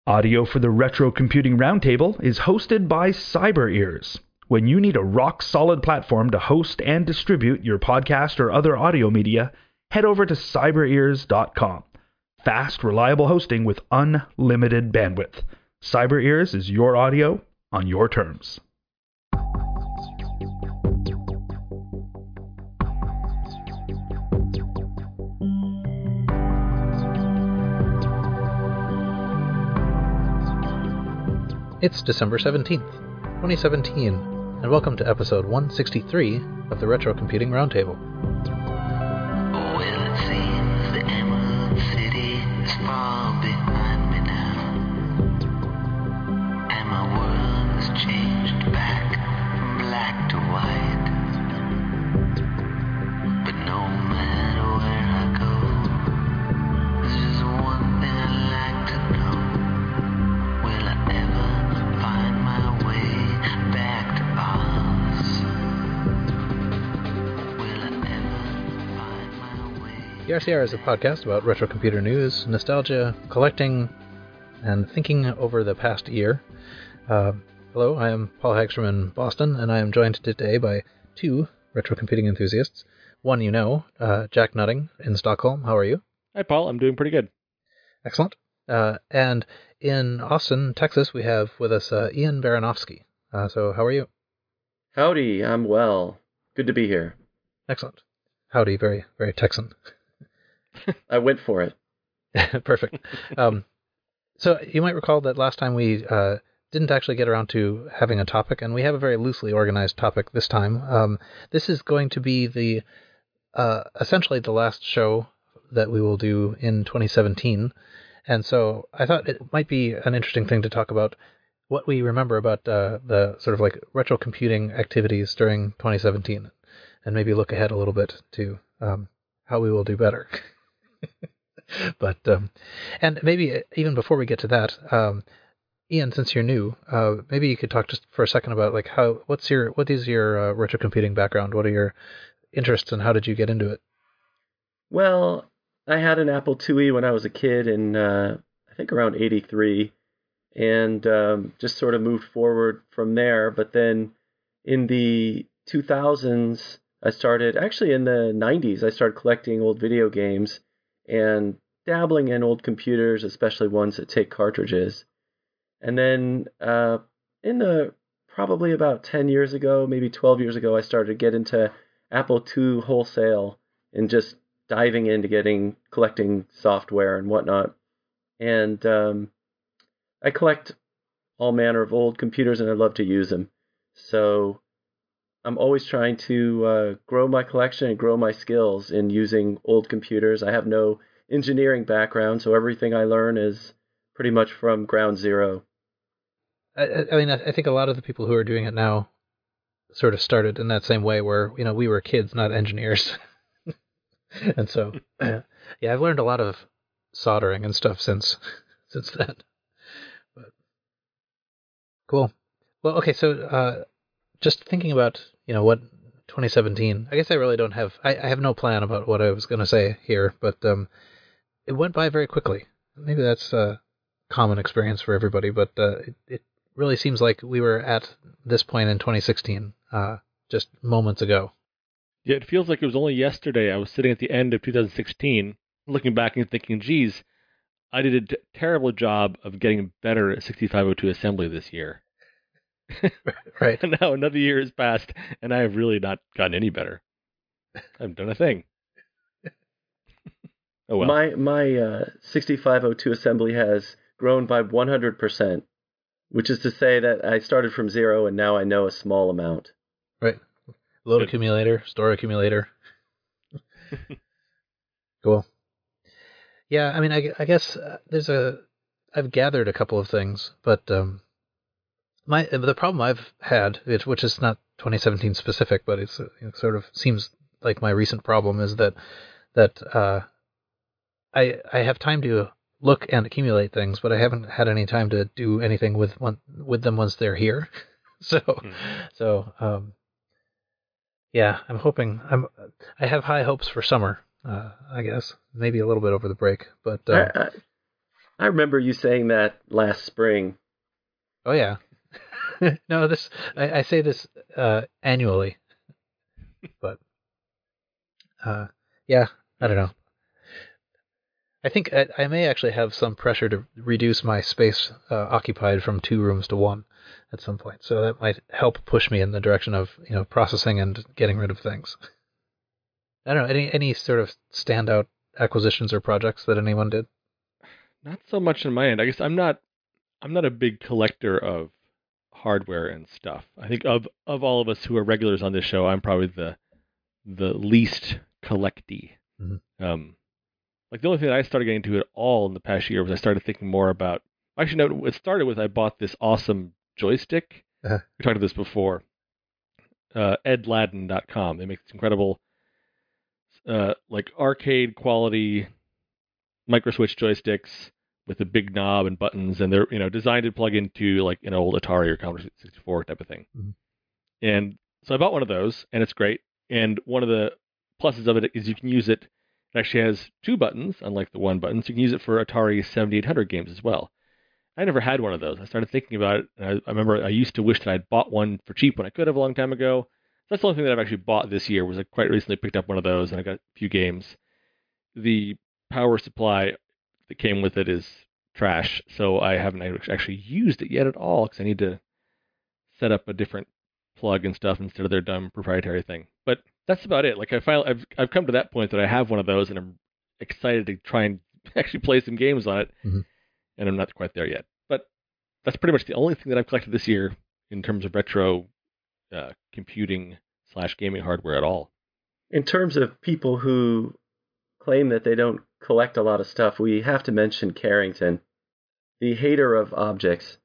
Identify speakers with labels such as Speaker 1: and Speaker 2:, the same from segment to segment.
Speaker 1: Audio for the Retro Computing Roundtable is hosted by CyberEars. When you need a rock-solid platform to host and distribute your podcast or other audio media, head over to cyberears.com. Fast, reliable hosting with unlimited bandwidth. CyberEars is your audio on your terms.
Speaker 2: It's December 17th, 2017, and welcome to episode 163 of the Retro Computing Roundtable.
Speaker 3: Well, it seems the Emerald City is far behind me now, and my world has changed back from black to white. But no matter where I go, there's just one thing I'd like to know. Will I ever find my way back to Oz? Will I ever find my way?
Speaker 2: The RCR is a podcast about retro computer news, nostalgia, collecting, and thinking over the past year. Hello, I am Paul Hagstrom in Boston, and I am joined today by two retro computing enthusiasts. One you know, Jack Nutting in Stockholm. How are you?
Speaker 4: Hi, Paul. I'm doing pretty good.
Speaker 2: Excellent. And in Austin, Texas, we have with us Ian Baranovsky. So how are you?
Speaker 5: Howdy, I'm well. Good to be here.
Speaker 2: Excellent. Howdy, very, very Texan.
Speaker 5: I went for it.
Speaker 2: Perfect. So you might recall that last time we didn't actually get around to having a topic, and we have a very loosely organized topic this time. This is going to be the essentially the last show that we will do in 2017. And so I thought it might be an interesting thing to talk about what we remember about the sort of like retro computing activities during 2017, and maybe look ahead a little bit to how we will do better. But and maybe even before we get to that, Ian, since you're new, maybe you could talk just for a second about like what is your retro computing background? What are your interests, and how did you get into it?
Speaker 5: Well, I had an Apple IIe when I was a kid in, I think around 83, and just sort of moved forward from there. But then in the 2000s, actually in the 90s, I started collecting old video games and dabbling in old computers, especially ones that take cartridges. And then probably about 10 years ago, maybe 12 years ago, I started to get into Apple II wholesale and just diving into collecting software and whatnot. And I collect all manner of old computers, and I love to use them. So I'm always trying to grow my collection and grow my skills in using old computers. I have no engineering background, so everything I learn is pretty much from ground zero.
Speaker 2: I mean, I think a lot of the people who are doing it now sort of started in that same way, where we were kids, not engineers. And so, yeah, I've learned a lot of soldering and stuff since then. But cool. Well, okay, so just thinking about what 2017. I guess I really don't have. I have no plan about what I was going to say here, but it went by very quickly. Maybe that's a common experience for everybody, but it really seems like we were at this point in 2016 just moments ago.
Speaker 4: Yeah, it feels like it was only yesterday I was sitting at the end of 2016, looking back and thinking, geez, I did a terrible job of getting better at 6502 assembly this year.
Speaker 2: Right.
Speaker 4: And now another year has passed, and I have really not gotten any better. I haven't done a thing. Oh well.
Speaker 5: My 6502 assembly has grown by 100%, which is to say that I started from zero and now I know a small amount.
Speaker 2: Right. Load accumulator, store accumulator. Cool. Yeah, I mean, I guess I've gathered a couple of things, but the problem I've had, which is not 2017 specific, but it sort of seems like my recent problem, is that I have time to look and accumulate things, but I haven't had any time to do anything with them once they're here. Yeah, I'm hoping. I have high hopes for summer. I guess maybe a little bit over the break, but
Speaker 5: I remember you saying that last spring.
Speaker 2: Oh yeah. No, this I say this annually, but yeah, I don't know. I think I may actually have some pressure to reduce my space occupied from 2 rooms to 1 at some point. So that might help push me in the direction of processing and getting rid of things. I don't know any sort of standout acquisitions or projects that anyone did.
Speaker 4: Not so much on my end. I guess I'm not a big collector of hardware and stuff. I think of all of us who are regulars on this show, I'm probably the least collecty.
Speaker 2: Mhm.
Speaker 4: Like the only thing that I started getting into at all in the past year was I started thinking more about. Actually, no, it started with I bought this awesome joystick.
Speaker 2: Uh-huh.
Speaker 4: We talked about this before. Edladden.com. They make this incredible, like arcade quality micro switch joysticks with a big knob and buttons, and they're designed to plug into like an old Atari or Commodore 64 type of thing.
Speaker 2: Mhm.
Speaker 4: And so I bought one of those, and it's great. And one of the pluses of it is you can use it. It actually has 2 buttons, unlike the 1 button, so you can use it for Atari 7800 games as well. I never had one of those. I started thinking about it, and I remember I used to wish that I'd bought one for cheap when I could have a long time ago. That's the only thing that I've actually bought this year. Was I quite recently picked up one of those, and I got a few games. The power supply that came with it is trash, so I haven't actually used it yet at all because I need to set up a different plug and stuff instead of their dumb proprietary thing. But that's about it. Like I've come to that point that I have one of those, and I'm excited to try and actually play some games on it,
Speaker 2: Mhm.
Speaker 4: and I'm not quite there yet. But that's pretty much the only thing that I've collected this year in terms of retro computing / gaming hardware at all.
Speaker 5: In terms of people who claim that they don't collect a lot of stuff, we have to mention Carrington, the hater of objects.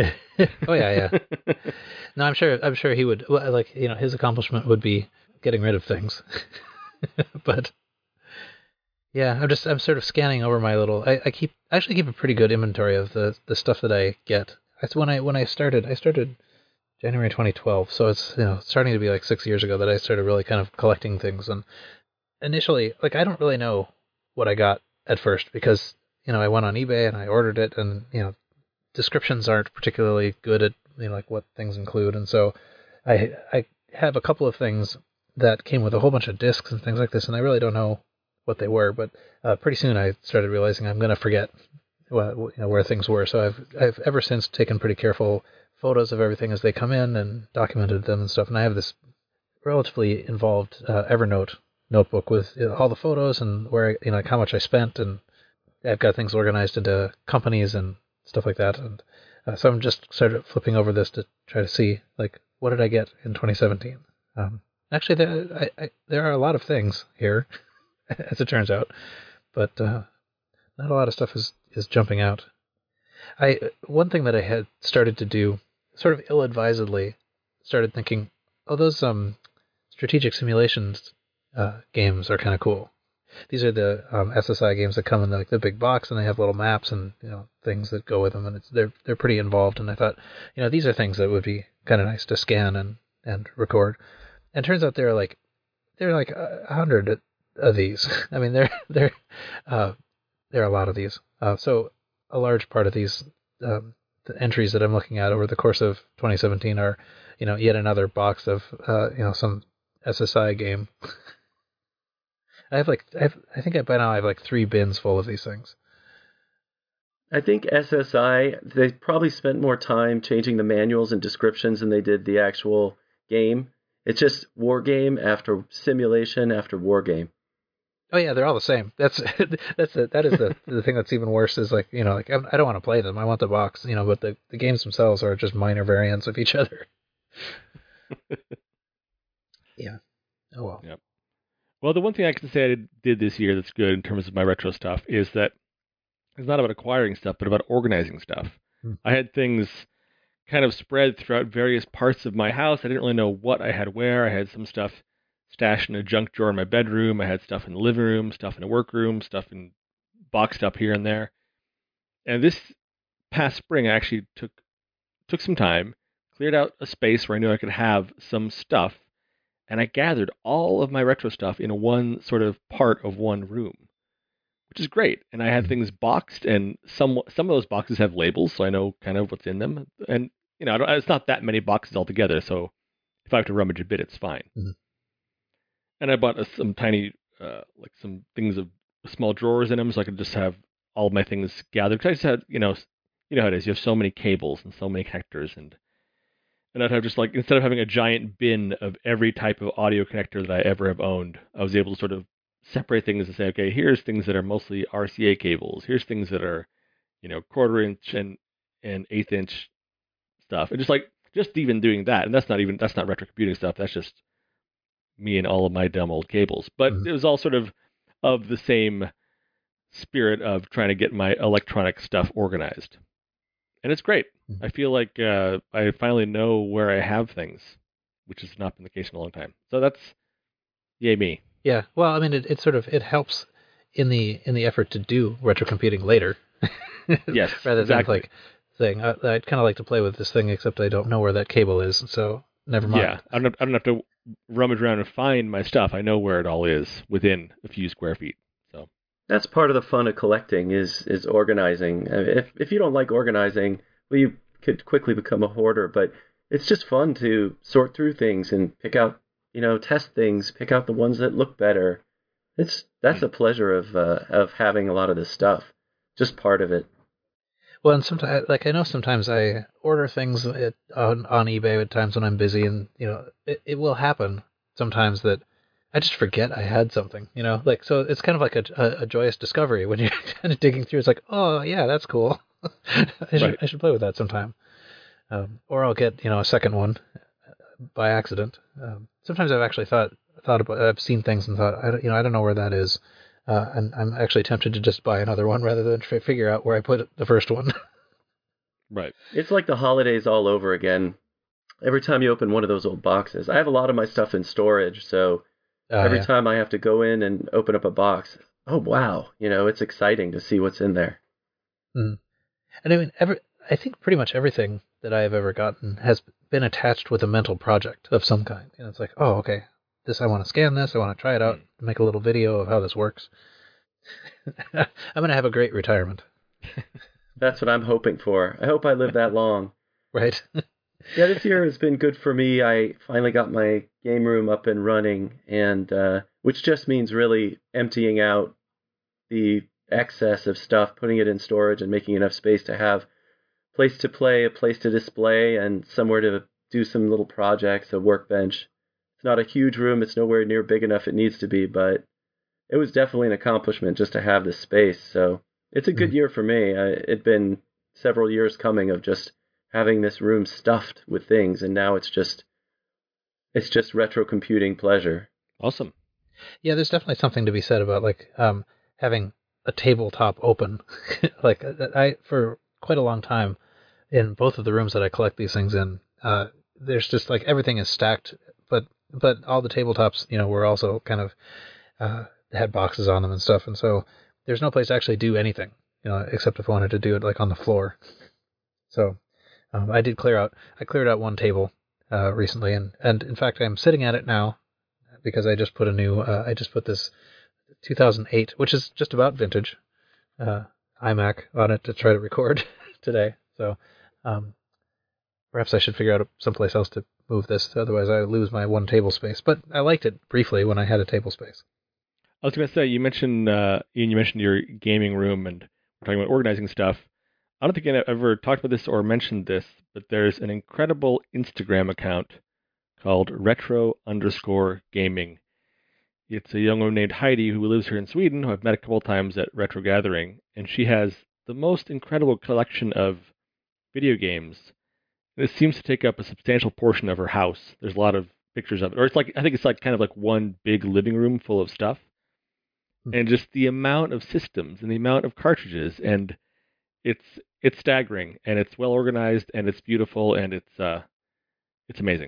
Speaker 2: Oh yeah. No, I'm sure he would. Well, like his accomplishment would be getting rid of things. But yeah, I'm sort of scanning over my little. I actually keep a pretty good inventory of the stuff that I get. That's when I started January 2012, so it's starting to be like 6 years ago that I started really kind of collecting things. And initially, like I don't really know what I got at first because I went on eBay and I ordered it, and descriptions aren't particularly good at like what things include, and so I have a couple of things that came with a whole bunch of discs and things like this, and I really don't know what they were. But pretty soon I started realizing I'm going to forget where things were. So I've ever since taken pretty careful photos of everything as they come in and documented them and stuff. And I have this relatively involved Evernote notebook with all the photos and where like how much I spent, and I've got things organized into companies and stuff like that. And so I'm just sort of flipping over this to try to see like what did I get in 2017. Actually, there are a lot of things here, as it turns out, but not a lot of stuff is jumping out. One thing that I had started to do, sort of ill-advisedly, started thinking, oh, those strategic simulations games are kind of cool. These are the SSI games that come in the big box, and they have little maps and things that go with them, and they're pretty involved. And I thought, these are things that would be kind of nice to scan and record. And it turns out there are like 100 of these. I mean, there are a lot of these. So a large part of these the entries that I'm looking at over the course of 2017 are yet another box of some SSI game. I think by now I have like 3 bins full of these things.
Speaker 5: I think SSI, they probably spent more time changing the manuals and descriptions than they did the actual game. It's just war game after simulation after war game.
Speaker 2: Oh yeah, they're all the same. That is the thing that's even worse is like I don't want to play them. I want the box, but the games themselves are just minor variants of each other. Yeah. Oh well.
Speaker 4: Yep. Well, the one thing I can say I did this year that's good in terms of my retro stuff is that it's not about acquiring stuff, but about organizing stuff. I had things kind of spread throughout various parts of my house. I didn't really know what I had where. I had some stuff stashed in a junk drawer in my bedroom. I had stuff in the living room, stuff in the workroom, stuff in boxed up here and there. And this past spring, I actually took some time, cleared out a space where I knew I could have some stuff, and I gathered all of my retro stuff in one sort of part of one room, which is great. And I had things boxed, and some of those boxes have labels, so I know kind of what's in them. And it's not that many boxes altogether, so if I have to rummage a bit, it's fine.
Speaker 2: Mhm.
Speaker 4: And I bought some tiny, some things of small drawers in them, so I could just have all my things gathered. Because I just had, you know how it is. You have so many cables and so many connectors, and I'd have just instead of having a giant bin of every type of audio connector that I ever have owned, I was able to sort of separate things and say, okay, here's things that are mostly RCA cables. Here's things that are, quarter inch and eighth inch stuff. And just even doing that, and that's not retro computing stuff. That's just me and all of my dumb old cables. But
Speaker 2: Mhm.
Speaker 4: it was all sort of the same spirit of trying to get my electronic stuff organized. And it's great.
Speaker 2: Mhm.
Speaker 4: I feel like I finally know where I have things, which has not been the case in a long time. So that's yay me.
Speaker 2: Yeah. Well, I mean, it sort of it helps in the effort to do retro computing later.
Speaker 4: Yes,
Speaker 2: Rather
Speaker 4: exactly.
Speaker 2: than saying I'd kind of like to play with this thing, except I don't know where that cable is, so never mind.
Speaker 4: Yeah, I don't have to rummage around and find my stuff. I know where it all is within a few square feet. So
Speaker 5: That's part of the fun of collecting is organizing. If you don't like organizing, well, you could quickly become a hoarder. But it's just fun to sort through things and pick out, test things, pick out the ones that look better. That's a pleasure of having a lot of this stuff. Just part of it.
Speaker 2: Well, and sometimes, I know sometimes I order things on eBay at times when I'm busy, and it will happen sometimes that I just forget I had something. So it's kind of like a joyous discovery when you're kind of digging through. It's like, oh yeah, that's cool.
Speaker 4: Right.
Speaker 2: I should play with that sometime. Or I'll get a second one by accident. Sometimes I've actually thought about I've seen things and thought I don't know where that is. And I'm actually tempted to just buy another one rather than figure out where I put the first one.
Speaker 4: right.
Speaker 5: It's like the holidays all over again. Every time you open one of those old boxes, I have a lot of my stuff in storage, so every
Speaker 2: Yeah.
Speaker 5: time I have to go in and open up a box, oh wow, it's exciting to see what's in there.
Speaker 2: Mhm. And I mean, I think pretty much everything that I have ever gotten has been attached with a mental project of some kind. It's like, oh, okay, I want to scan this. I want to try it out, make a little video of how this works. I'm going to have a great retirement,
Speaker 5: That's what I'm hoping for. I hope I live that long.
Speaker 2: right?
Speaker 5: Yeah, this year has been good for me. I finally got my game room up and running, and which just means really emptying out the excess of stuff, putting it in storage, and making enough space to have a place to play, a place to display, and somewhere to do some little projects, a workbench. It's not a huge room. It's nowhere near big enough it needs to be, but it was definitely an accomplishment just to have this space. So it's a good year for me. It'd been several years coming of just having this room stuffed with things, and now it's just retro computing pleasure.
Speaker 4: Awesome.
Speaker 2: Yeah, there's definitely something to be said about having a tabletop open. I for quite a long time in both of the rooms that I collect these things in, there's just everything is stacked, but all the tabletops, were also kind of had boxes on them and stuff, and so there's no place to actually do anything, except if I wanted to do it on the floor. So I cleared out one table recently, and in fact I'm sitting at it now because I just put this 2008, which is just about vintage, iMac on it to try to record today. So perhaps I should figure out someplace else to move this. Otherwise, I lose my one table space. But I liked it briefly when I had a table space.
Speaker 4: I was going to say, you mentioned Ian, you mentioned your gaming room, and we're talking about organizing stuff. I don't think I've ever talked about this or mentioned this, but there's an incredible Instagram account called retro_gaming. It's a young woman named Heidi who lives here in Sweden, who I've met a couple of times at Retro Gathering, and she has the most incredible collection of video games. And it seems to take up a substantial portion of her house. There's a lot of pictures of it, or I think it's kind of like one big living room full of stuff, and just the amount of systems and the amount of cartridges, and it's staggering, and it's well organized, and it's beautiful, and it's amazing.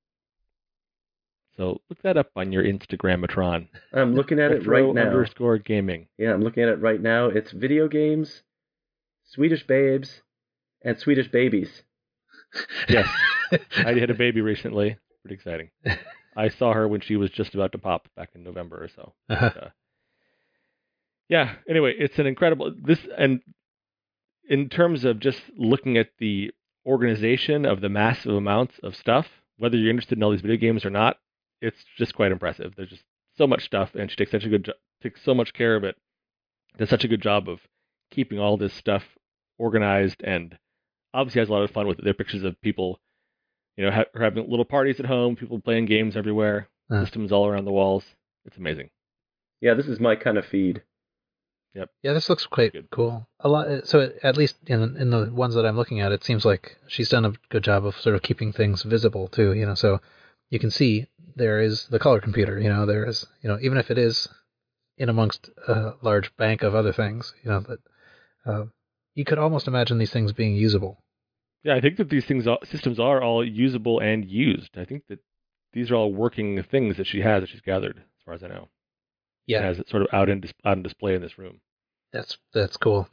Speaker 4: So look that up on your Instagramatron.
Speaker 5: I'm looking at it right now.
Speaker 4: _gaming.
Speaker 5: Yeah, I'm looking at it right now. It's video games, Swedish babes, and Swedish babies.
Speaker 4: Yes. Heidi had a baby recently. Pretty exciting. I saw her when she was just about to pop back in November or so.
Speaker 2: Uh-huh.
Speaker 4: But, Yeah. Anyway, it's an incredible and in terms of just looking at the organization of the massive amounts of stuff, whether you're interested in all these video games or not, it's just quite impressive. There's just so much stuff, and she takes takes so much care of it. Does such a good job of keeping all this stuff organized, and obviously has a lot of fun with it. There are pictures of people, having little parties at home, people playing games everywhere, systems all around the walls. It's amazing.
Speaker 5: Yeah, this is my kind of feed.
Speaker 4: Yep.
Speaker 2: Yeah, this looks quite cool. A lot. So at least in the ones that I'm looking at, it seems like she's done a good job of sort of keeping things visible too. So you can see there is the color computer. There is, even if it is in amongst a large bank of other things, that you could almost imagine these things being usable.
Speaker 4: Yeah, I think that these systems are all usable and used. I think that these are all working things that she's gathered, as far as I know.
Speaker 2: Yeah,
Speaker 4: and has it sort of out on display in this room.
Speaker 2: That's cool.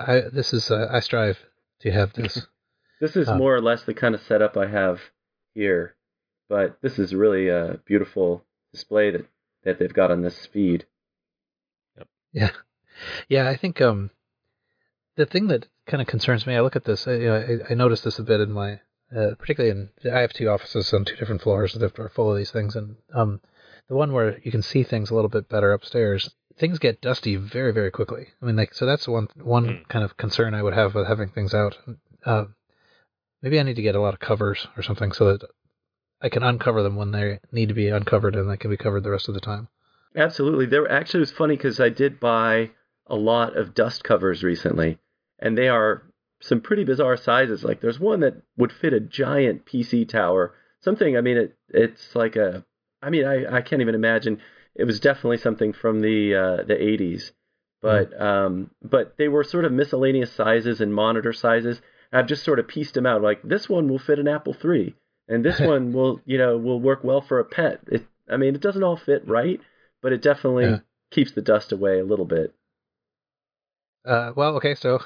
Speaker 2: I strive to have this.
Speaker 5: This is more or less the kind of setup I have here, but this is really a beautiful display that they've got on this feed.
Speaker 2: Yep. Yeah. I think the thing that kind of concerns me, I look at this. I noticed this a bit in my, particularly I have 2 offices on 2 different floors that are full of these things, and the one where you can see things a little bit better upstairs, things get dusty very, very quickly. I mean, so that's one kind of concern I would have with having things out. Maybe I need to get a lot of covers or something so that I can uncover them when they need to be uncovered and they can be covered the rest of the time.
Speaker 5: Absolutely. It was funny because I did buy a lot of dust covers recently, and they are some pretty bizarre sizes. Like there's one that would fit a giant PC tower. Something, I mean, it's like I can't even imagine. It was definitely something from the 80s, but they were sort of miscellaneous sizes and monitor sizes. I've just sort of pieced them out. Like this one will fit an Apple III, and this one will work well for a pet. It doesn't all fit right, but it definitely keeps the dust away a little bit.
Speaker 2: Well, okay, so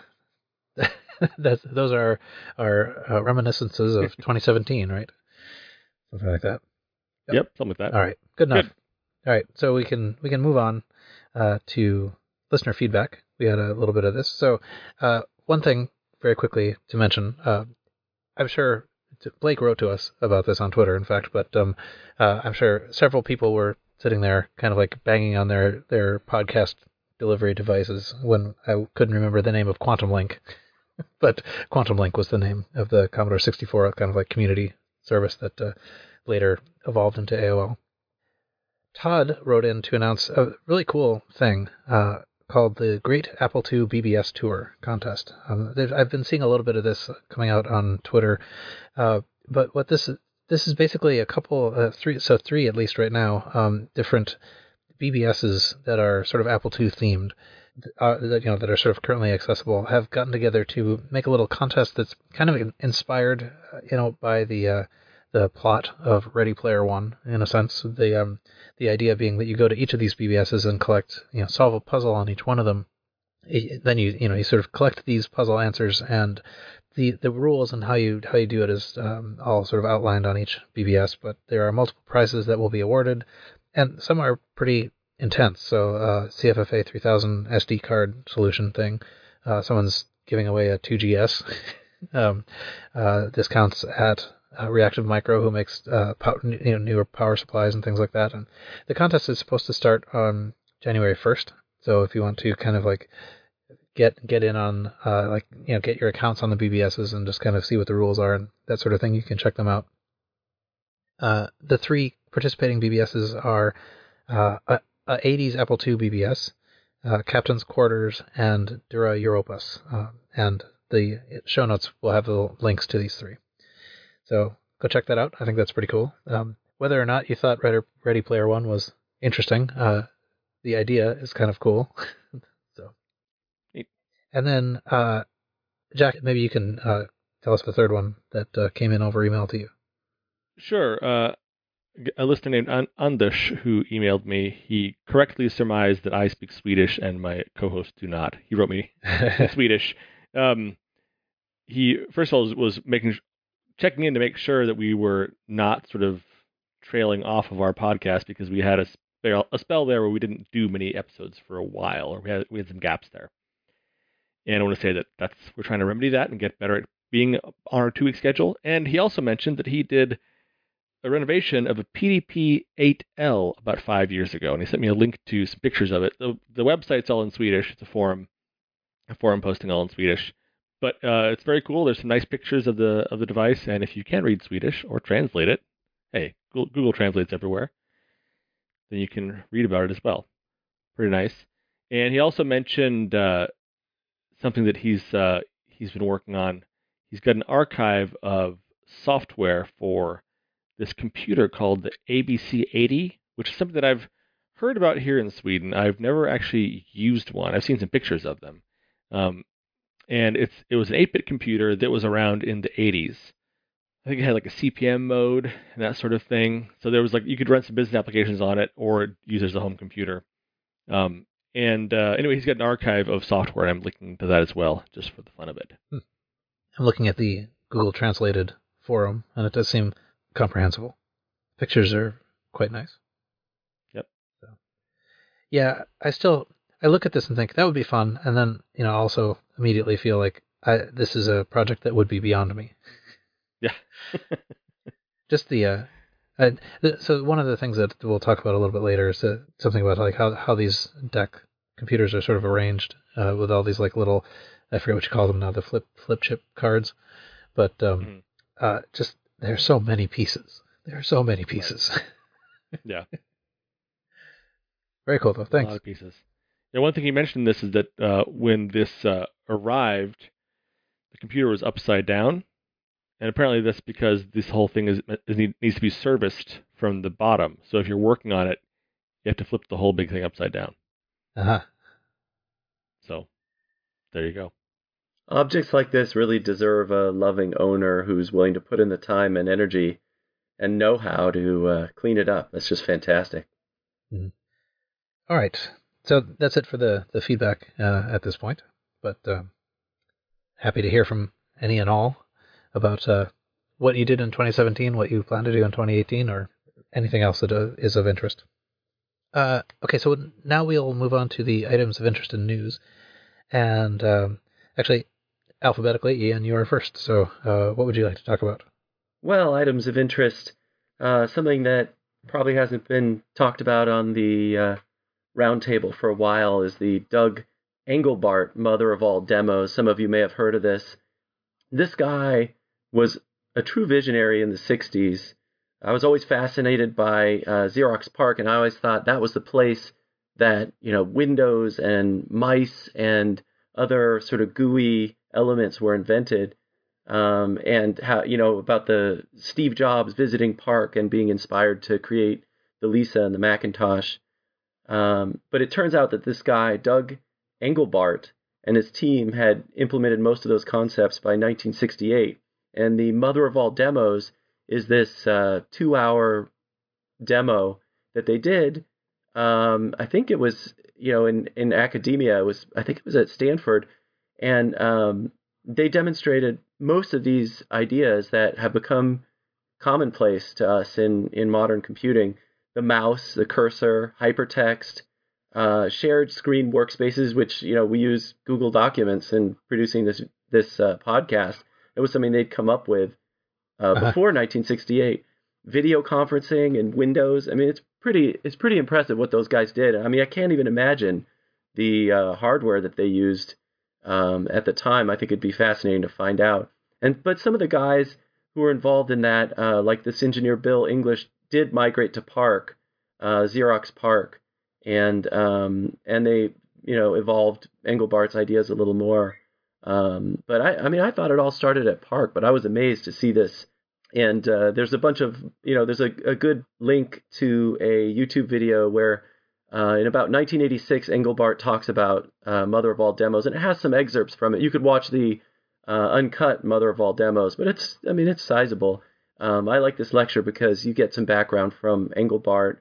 Speaker 2: those are reminiscences of 2017, right? Something like that.
Speaker 4: Yep, something like that.
Speaker 2: All right, good enough. All right, so we can move on to listener feedback. We had a little bit of this. So one thing very quickly to mention, I'm sure Blake wrote to us about this on Twitter, in fact, but I'm sure several people were sitting there kind of like banging on their podcast delivery devices when I couldn't remember the name of Quantum Link. But Quantum Link was the name of the Commodore 64 kind of like community service that later evolved into AOL. Todd wrote in to announce a really cool thing called the Great Apple II BBS Tour Contest. I've been seeing a little bit of this coming out on Twitter, but what this is basically a couple, 3 at least right now, different BBSs that are sort of Apple II themed, that are sort of currently accessible, have gotten together to make a little contest that's kind of inspired, by the plot of Ready Player One, in a sense. The idea being that you go to each of these BBSs and collect, solve a puzzle on each one of them. Then you sort of collect these puzzle answers, and the rules and how you do it is all sort of outlined on each BBS. But there are multiple prizes that will be awarded, and some are pretty intense. So CFFA 3000 SD card solution thing. Someone's giving away a 2GS. Discounts at Reactive Micro, who makes newer power supplies and things like that. And the contest is supposed to start on January 1st. So if you want to kind of like get in on get your accounts on the BBSs and just kind of see what the rules are and that sort of thing, you can check them out. The 3 participating BBSs are a 80s Apple II BBS, Captain's Quarters, and Dura Europos. And the show notes will have the links to these 3. So go check that out. I think that's pretty cool. Whether or not you thought Ready Player One was interesting, the idea is kind of cool. So, and then Jack, maybe you can tell us the third one that came in over email to you.
Speaker 4: Sure. A listener named Anders who emailed me, he correctly surmised that I speak Swedish and my co-hosts do not. He wrote me in Swedish. He first of all was checking in to make sure that we were not sort of trailing off of our podcast, because we had a spell there where we didn't do many episodes for a while, or we had some gaps there. And I want to say that we're trying to remedy that and get better at being on our 2-week schedule. And he also mentioned that he did a renovation of a PDP-8L about 5 years ago, and he sent me a link to some pictures of it. The website's all in Swedish. It's a forum posting all in Swedish, but it's very cool. There's some nice pictures of the device, and if you can't read Swedish or translate it, hey, Google translates everywhere, then you can read about it as well. Pretty nice. And he also mentioned something that he's been working on. He's got an archive of software for this computer called the ABC80, which is something that I've heard about here in Sweden. I've never actually used one. I've seen some pictures of them. And it was an 8-bit computer that was around in the 80s. I think it had like a CPM mode and that sort of thing. So there was you could run some business applications on it or use it as a home computer. Anyway, he's got an archive of software, and I'm linking to that as well, just for the fun of it.
Speaker 2: I'm looking at the Google Translated forum, and it does seem comprehensible. Pictures are quite nice.
Speaker 4: Yep.
Speaker 2: So, yeah, I look at this and think that would be fun, and then also immediately feel like this is a project that would be beyond me.
Speaker 4: Yeah.
Speaker 2: Just so one of the things that we'll talk about a little bit later is something about how these DEC computers are sort of arranged with all these little, I forget what you call them now, the flip chip cards, but just there are so many pieces. There are so many pieces.
Speaker 4: Right. Yeah.
Speaker 2: Very cool though. Thanks.
Speaker 4: A lot of pieces. Yeah, one thing he mentioned in this is that when this arrived, the computer was upside down. And apparently that's because this whole thing needs to be serviced from the bottom. So if you're working on it, you have to flip the whole big thing upside down.
Speaker 2: Uh-huh.
Speaker 4: So there you go.
Speaker 5: Objects like this really deserve a loving owner who's willing to put in the time and energy and know-how to clean it up. That's just fantastic.
Speaker 2: Mm-hmm. All right. So that's it for the feedback at this point. But happy to hear from any and all about what you did in 2017, what you plan to do in 2018, or anything else that is of interest. Okay, so now we'll move on to the items of interest in news. And actually, alphabetically, Ian, you are first. So what would you like to talk about?
Speaker 5: Well, items of interest, something that probably hasn't been talked about on the roundtable for a while is the Doug Engelbart Mother of All Demos. Some of you may have heard of this. This guy was a true visionary in the 60s. I was always fascinated by Xerox PARC, and I always thought that was the place that, Windows and mice and other sort of GUI elements were invented. And how, about the Steve Jobs visiting PARC and being inspired to create the Lisa and the Macintosh. But it turns out that this guy, Doug Engelbart, and his team had implemented most of those concepts by 1968. And the Mother of All Demos is this 2-hour demo that they did. I think it was, in academia. I think it was at Stanford. And they demonstrated most of these ideas that have become commonplace to us in modern computing. The mouse, the cursor, hypertext, shared screen workspaces, which we use Google Documents in producing this podcast. It was something they'd come up with before 1968. Video conferencing and Windows. I mean, it's pretty impressive what those guys did. I mean, I can't even imagine the hardware that they used at the time. I think it'd be fascinating to find out. But some of the guys who were involved in that, like this engineer Bill English, did migrate to PARC, Xerox PARC. And they, evolved Engelbart's ideas a little more. But I thought it all started at PARC, but I was amazed to see this. And there's a bunch of, there's a good link to a YouTube video where in about 1986, Engelbart talks about Mother of All Demos, and it has some excerpts from it. You could watch the uncut Mother of All Demos, but it's sizable. I like this lecture because you get some background from Engelbart,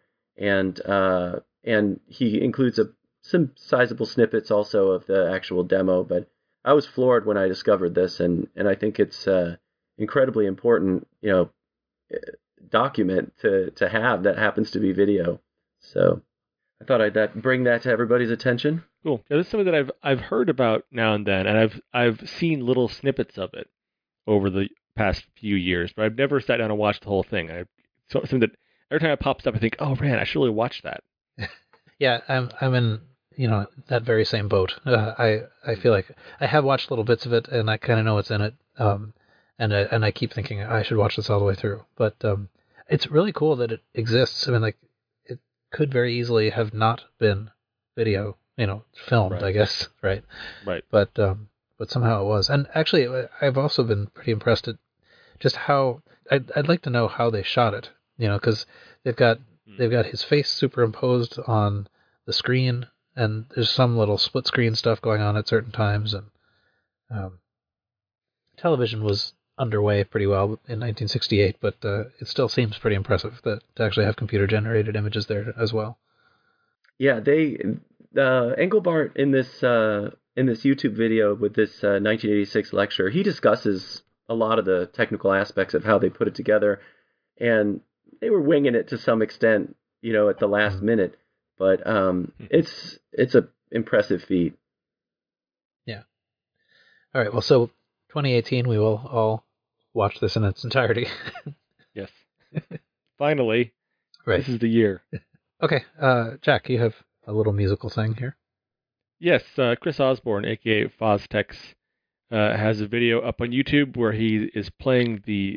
Speaker 5: and he includes some sizable snippets also of the actual demo. But I was floored when I discovered this, and I think it's incredibly important, document to have that happens to be video. So I thought I'd bring that to everybody's attention.
Speaker 4: Cool. Yeah, this is something that I've heard about now and then, and I've seen little snippets of it over the past few years, but I've never sat down and watched the whole thing. Something that every time it pops up, I think, oh man, I should really watch that.
Speaker 2: Yeah, I'm in that very same boat. I feel like I have watched little bits of it, and I kind of know what's in it. And I keep thinking I should watch this all the way through. But it's really cool that it exists. I mean, like it could very easily have not been video, filmed.
Speaker 4: Right.
Speaker 2: I guess, right?
Speaker 4: Right.
Speaker 2: But somehow it was. And actually, I've also been pretty impressed at just how I'd like to know how they shot it. Because they've got his face superimposed on the screen, and there's some little split screen stuff going on at certain times, and television was underway pretty well in 1968, but it still seems pretty impressive to actually have computer generated images there as well.
Speaker 5: Yeah, Engelbart in this YouTube video with this 1986 lecture, he discusses a lot of the technical aspects of how they put it together, and they were winging it to some extent, at the last minute, but it's a impressive feat.
Speaker 2: Yeah. All right. Well, so 2018, we will all watch this in its entirety.
Speaker 4: Yes. Finally,
Speaker 2: Right.
Speaker 4: This is the year.
Speaker 2: Okay, Jack, you have a little musical thing here.
Speaker 4: Yes, Chris Osborne, aka Foztex, has a video up on YouTube where he is playing the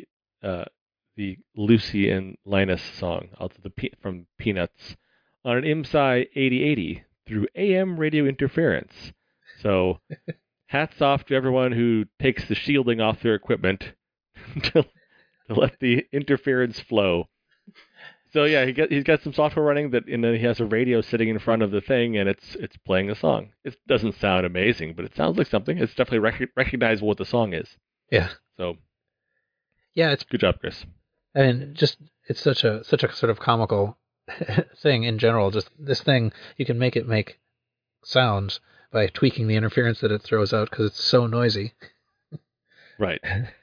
Speaker 4: Lucy and Linus song, from Peanuts, on an IMSI 8080 through AM radio interference. So, hats off to everyone who takes the shielding off their equipment to let the interference flow. So yeah, he's got some software running and then he has a radio sitting in front of the thing, and it's playing a song. It doesn't sound amazing, but it sounds like something. It's definitely recognizable what the song is.
Speaker 2: Yeah.
Speaker 4: So
Speaker 2: yeah, it's
Speaker 4: good job, Chris.
Speaker 2: I mean, it's such a sort of comical thing in general. Just this thing, you can make it make sounds by tweaking the interference that it throws out because it's so noisy.
Speaker 4: Right.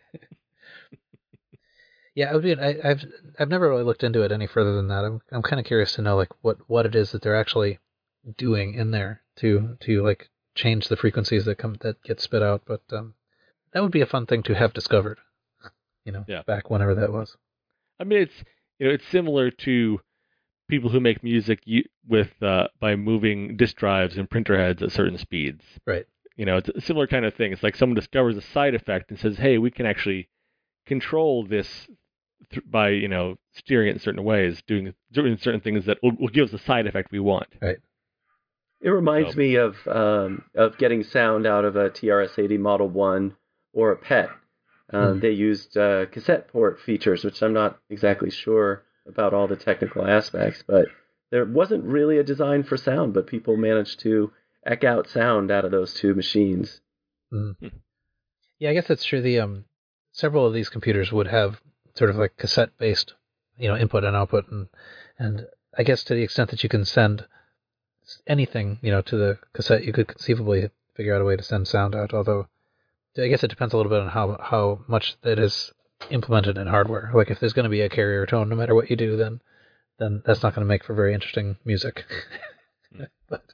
Speaker 2: Yeah, I mean, I've never really looked into it any further than that. I'm kind of curious to know like what it is that they're actually doing in there to like change the frequencies that get spit out. But that would be a fun thing to have discovered. Back whenever that was.
Speaker 4: I mean, it's similar to people who make music by moving disk drives and printer heads at certain speeds.
Speaker 2: Right.
Speaker 4: It's a similar kind of thing. It's like someone discovers a side effect and says, "Hey, we can actually control this by steering it in certain ways, doing certain things that will give us the side effect we want."
Speaker 2: Right.
Speaker 5: It reminds me of getting sound out of a TRS-80 Model 1 or a PET. They used cassette port features, which I'm not exactly sure about all the technical aspects, but there wasn't really a design for sound, but people managed to eke out sound out of those two machines.
Speaker 2: Yeah, I guess that's true. The several of these computers would have sort of like cassette-based, input and output, and I guess to the extent that you can send anything, to the cassette, you could conceivably figure out a way to send sound out. Although, I guess it depends a little bit on how much that is implemented in hardware. Like if there's going to be a carrier tone, no matter what you do, then that's not going to make for very interesting music. But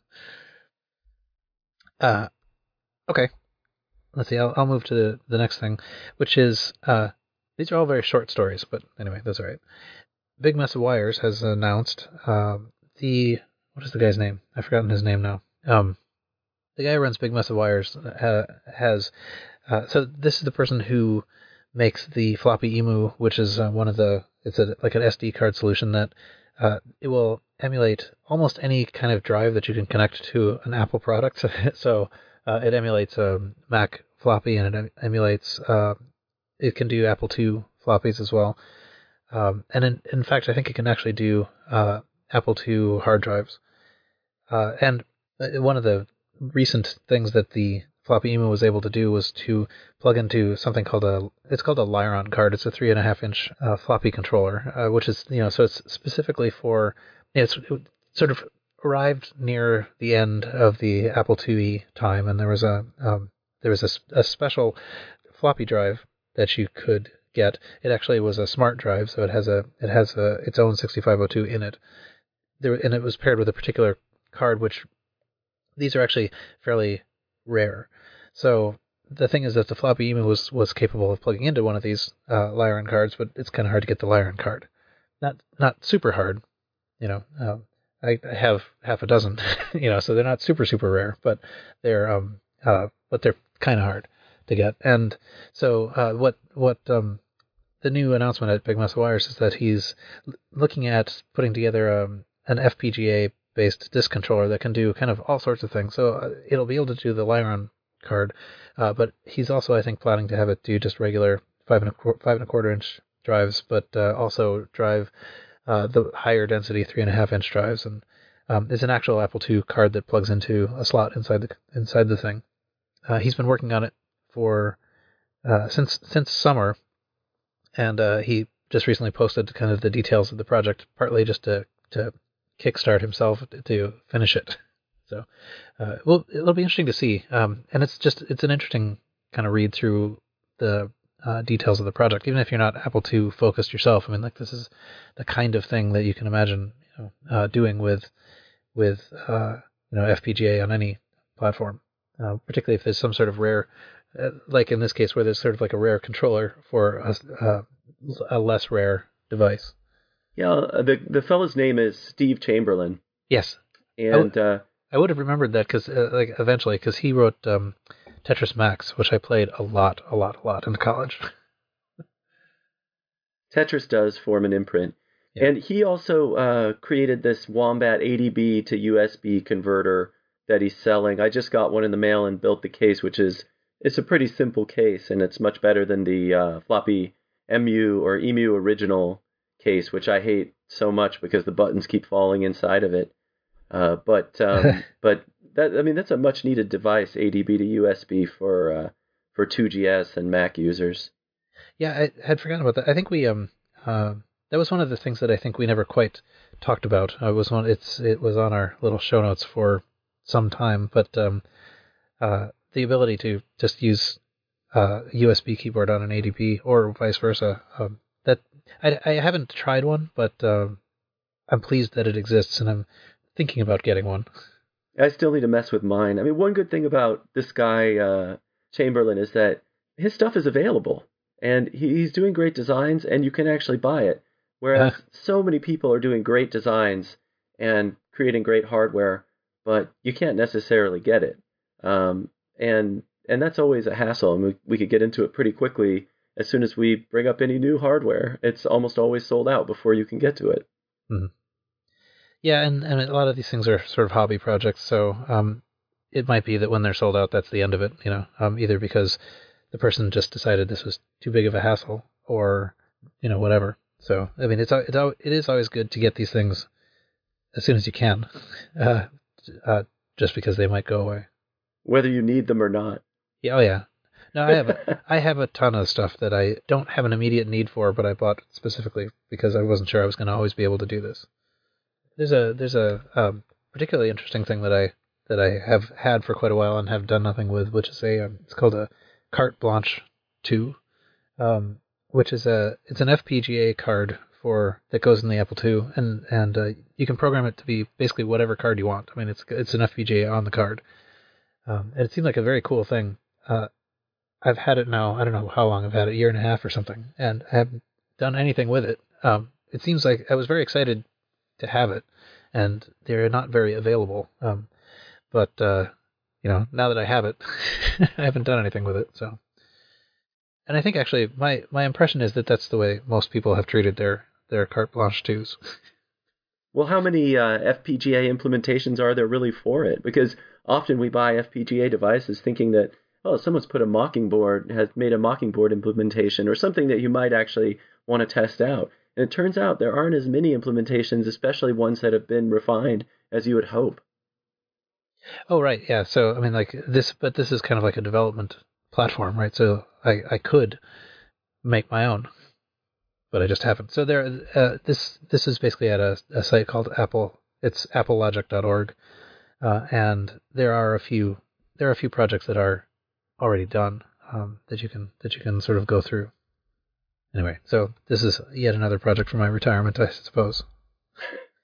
Speaker 2: okay. Let's see. I'll move to the next thing, which is these are all very short stories, but anyway, that's all right. Big Mess of Wires has announced what is the guy's name? I've forgotten his name now. The guy who runs Big Mess of Wires has so this is the person who makes the Floppy Emu, which is like an SD card solution that it will emulate almost any kind of drive that you can connect to an Apple product. So it emulates a Mac floppy, and it emulates it can do Apple II floppies as well. And in fact, I think it can actually do Apple II hard drives. And one of the recent things that the Floppy Emu was able to do was to plug into something called a Lyron card. It's a 3.5-inch floppy controller, which is so it's specifically for it sort of arrived near the end of the Apple IIe time, and there was a special floppy drive that you could get. It actually was a smart drive, so it has its own 6502 in it and it was paired with a particular card, which these are actually fairly rare. So the thing is that the floppy emu was capable of plugging into one of these Lyran cards, but it's kind of hard to get the Lyran card. Not super hard, I have half a dozen, so they're not super rare, but they're kind of hard to get. And so what the new announcement at Big Mess of Wires is that he's looking at putting together an FPGA-based disk controller that can do kind of all sorts of things. So it'll be able to do the Lyran card, but he's also, I think, planning to have it do just regular 5.25 inch drives, but also drive the higher density 3.5 inch drives, and it's an actual Apple II card that plugs into a slot inside the thing. He's been working on it for since summer, and he just recently posted kind of the details of the project, partly just to kickstart himself to finish it. So, well, it'll be interesting to see, and it's an interesting kind of read through the details of the project, even if you're not Apple II focused yourself. I mean, like, this is the kind of thing that you can imagine doing with FPGA on any platform, particularly if there's some sort of rare, like in this case, where there's sort of like a rare controller for a less rare device.
Speaker 5: Yeah, the fellow's name is Steve Chamberlain.
Speaker 2: Yes,
Speaker 5: and
Speaker 2: I would have remembered that because he wrote Tetris Max, which I played a lot in college.
Speaker 5: Tetris does form an imprint. Yeah. And he also created this Wombat ADB to USB converter that he's selling. I just got one in the mail and built the case, it's a pretty simple case, and it's much better than the floppy MU or EMU original case, which I hate so much because the buttons keep falling inside of it. But that's a much needed device, ADB to USB for 2GS and Mac users.
Speaker 2: Yeah, I had forgotten about that. I think we that was one of the things that I think we never quite talked about. It was on our little show notes for some time, but the ability to just use a USB keyboard on an ADB or vice versa. That I haven't tried one, but I'm pleased that it exists, and I'm thinking about getting one.
Speaker 5: I still need to mess with mine. I mean, one good thing about this guy Chamberlain is that his stuff is available, and he's doing great designs, and you can actually buy it. Whereas so many people are doing great designs and creating great hardware, but you can't necessarily get it. And that's always a hassle, and we could get into it pretty quickly. As soon as we bring up any new hardware, it's almost always sold out before you can get to it.
Speaker 2: Mm-hmm. Yeah, and a lot of these things are sort of hobby projects, so it might be that when they're sold out, that's the end of it, either because the person just decided this was too big of a hassle or, whatever. So, I mean, it is always good to get these things as soon as you can, just because they might go away.
Speaker 5: Whether you need them or not.
Speaker 2: Yeah, oh yeah. No, I have a ton of stuff that I don't have an immediate need for, but I bought specifically because I wasn't sure I was going to always be able to do this. There's a particularly interesting thing that I have had for quite a while and have done nothing with, which is it's called a Carte Blanche 2, which is it's an FPGA card that goes in the Apple II, and you can program it to be basically whatever card you want. I mean, it's an FPGA on the card, and it seemed like a very cool thing. I've had it now, I don't know how long I've had it, a year and a half or something, and I haven't done anything with it. It seems like I was very excited to have it, and they're not very available. But now that I have it, I haven't done anything with it. So, and I think actually my impression is that that's the way most people have treated their Carte Blanche 2s.
Speaker 5: Well, how many FPGA implementations are there really for it? Because often we buy FPGA devices thinking that, someone's put has made a Mockingbird implementation or something that you might actually want to test out. And it turns out there aren't as many implementations, especially ones that have been refined, as you would hope.
Speaker 2: Oh, right. Yeah. So, I mean, like this is kind of like a development platform, right? So I could make my own, but I just haven't. So this is basically at a site called Apple. It's applelogic.org. And there are a few projects that are already done, that you can sort of go through. Anyway, so this is yet another project for my retirement, I suppose.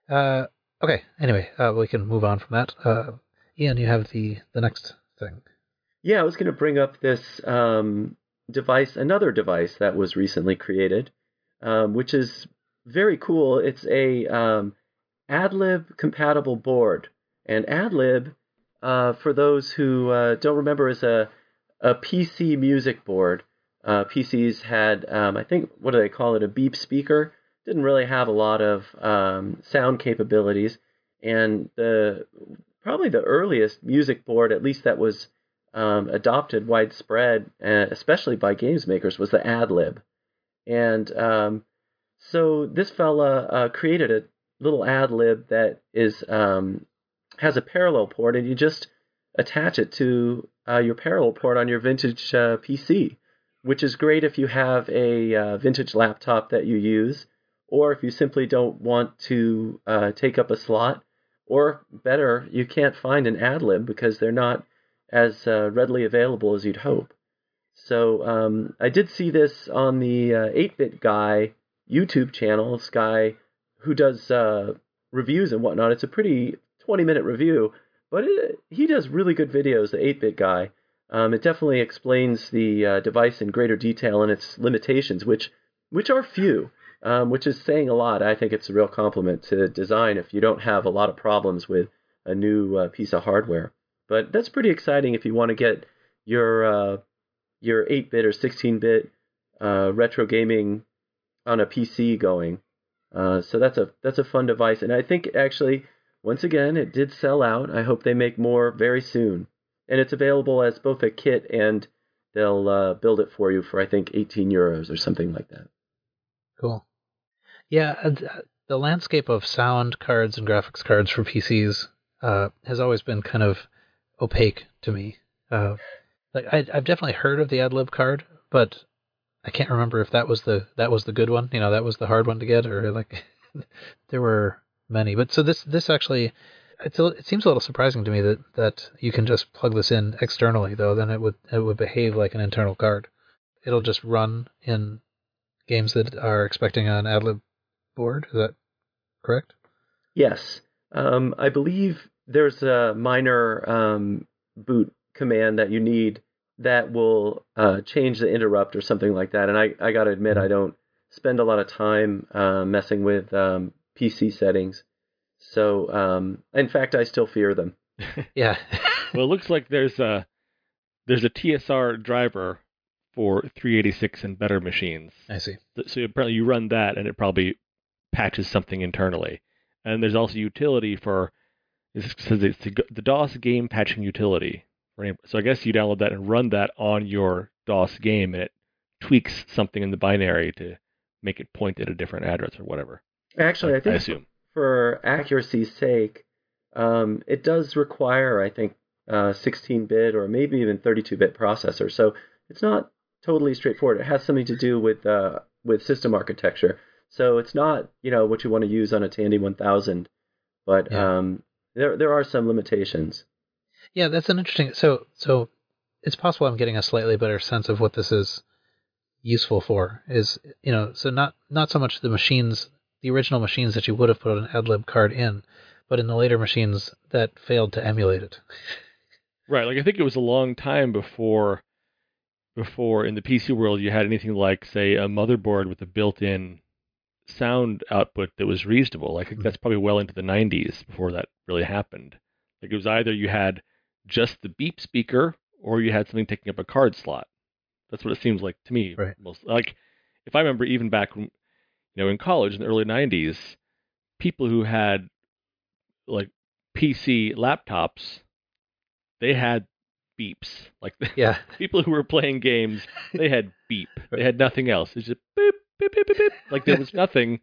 Speaker 2: Okay. Anyway, we can move on from that. Ian, you have the next thing.
Speaker 5: Yeah, I was going to bring up this device, another device that was recently created, which is very cool. It's a AdLib compatible board, and AdLib, for those who don't remember, is a PC music board. PCs had, I think, what do they call it? A beep speaker. Didn't really have a lot of sound capabilities, and probably the earliest music board, at least that was adopted widespread, especially by games makers, was the AdLib. And so this fella created a little AdLib that is has a parallel port, and you just attach it to your parallel port on your vintage PC, which is great if you have a vintage laptop that you use, or if you simply don't want to take up a slot, or better, you can't find an AdLib because they're not as readily available as you'd hope. So I did see this on the 8-Bit Guy YouTube channel, this guy who does reviews and whatnot. It's a pretty 20-minute review, but he does really good videos, the 8-Bit Guy. It definitely explains the device in greater detail and its limitations, which are few, which is saying a lot. I think it's a real compliment to design if you don't have a lot of problems with a new piece of hardware. But that's pretty exciting if you want to get your 8-bit or 16-bit retro gaming on a PC going. So that's a fun device, and I think actually, once again, it did sell out. I hope they make more very soon, and it's available as both a kit and they'll build it for you for I think €18 or something like that.
Speaker 2: Cool. Yeah, the landscape of sound cards and graphics cards for PCs has always been kind of opaque to me. Like I've definitely heard of the AdLib card, but I can't remember if that was the good one. You know, that was the hard one to get, or like there were many. But so this actually, it seems a little surprising to me that you can just plug this in externally, though. Then it would behave like an internal card. It'll just run in games that are expecting an AdLib board. Is that correct?
Speaker 5: Yes. I believe there's a minor boot command that you need that will change the interrupt or something like that. And I got to admit, I don't spend a lot of time messing with PC settings. So, in fact, I still fear them.
Speaker 2: Yeah.
Speaker 4: Well, it looks like there's a TSR driver for 386 and better machines.
Speaker 2: I see.
Speaker 4: So apparently you run that, and it probably patches something internally. And there's also utility for, it says it's the DOS game patching utility. So I guess you download that and run that on your DOS game, and it tweaks something in the binary to make it point at a different address or whatever.
Speaker 5: Actually, I think
Speaker 4: assume.
Speaker 5: For accuracy's sake, it does require, I think, 16-bit or maybe even 32-bit processor. So it's not totally straightforward. It has something to do with system architecture. So it's not, what you want to use on a Tandy 1000, but yeah. There are some limitations.
Speaker 2: Yeah, that's an interesting. So it's possible I'm getting a slightly better sense of what this is useful for. Is so not so much the machines, the original machines that you would have put an AdLib card in, but in the later machines that failed to emulate it.
Speaker 4: Right. Like I think it was a long time before in the PC world you had anything like, say, a motherboard with a built-in sound output that was reasonable. Like, I think that's probably well into the 90s before that really happened. Like it was either you had just the beep speaker or you had something taking up a card slot. That's what it seems like to me.
Speaker 2: Right.
Speaker 4: Most, like, if I remember even back when, in college in the early 90s, people who had like PC laptops, they had beeps. Like
Speaker 2: yeah.
Speaker 4: People who were playing games, they had beep. They had nothing else. It's just beep, beep, beep, beep, beep. Like there was nothing,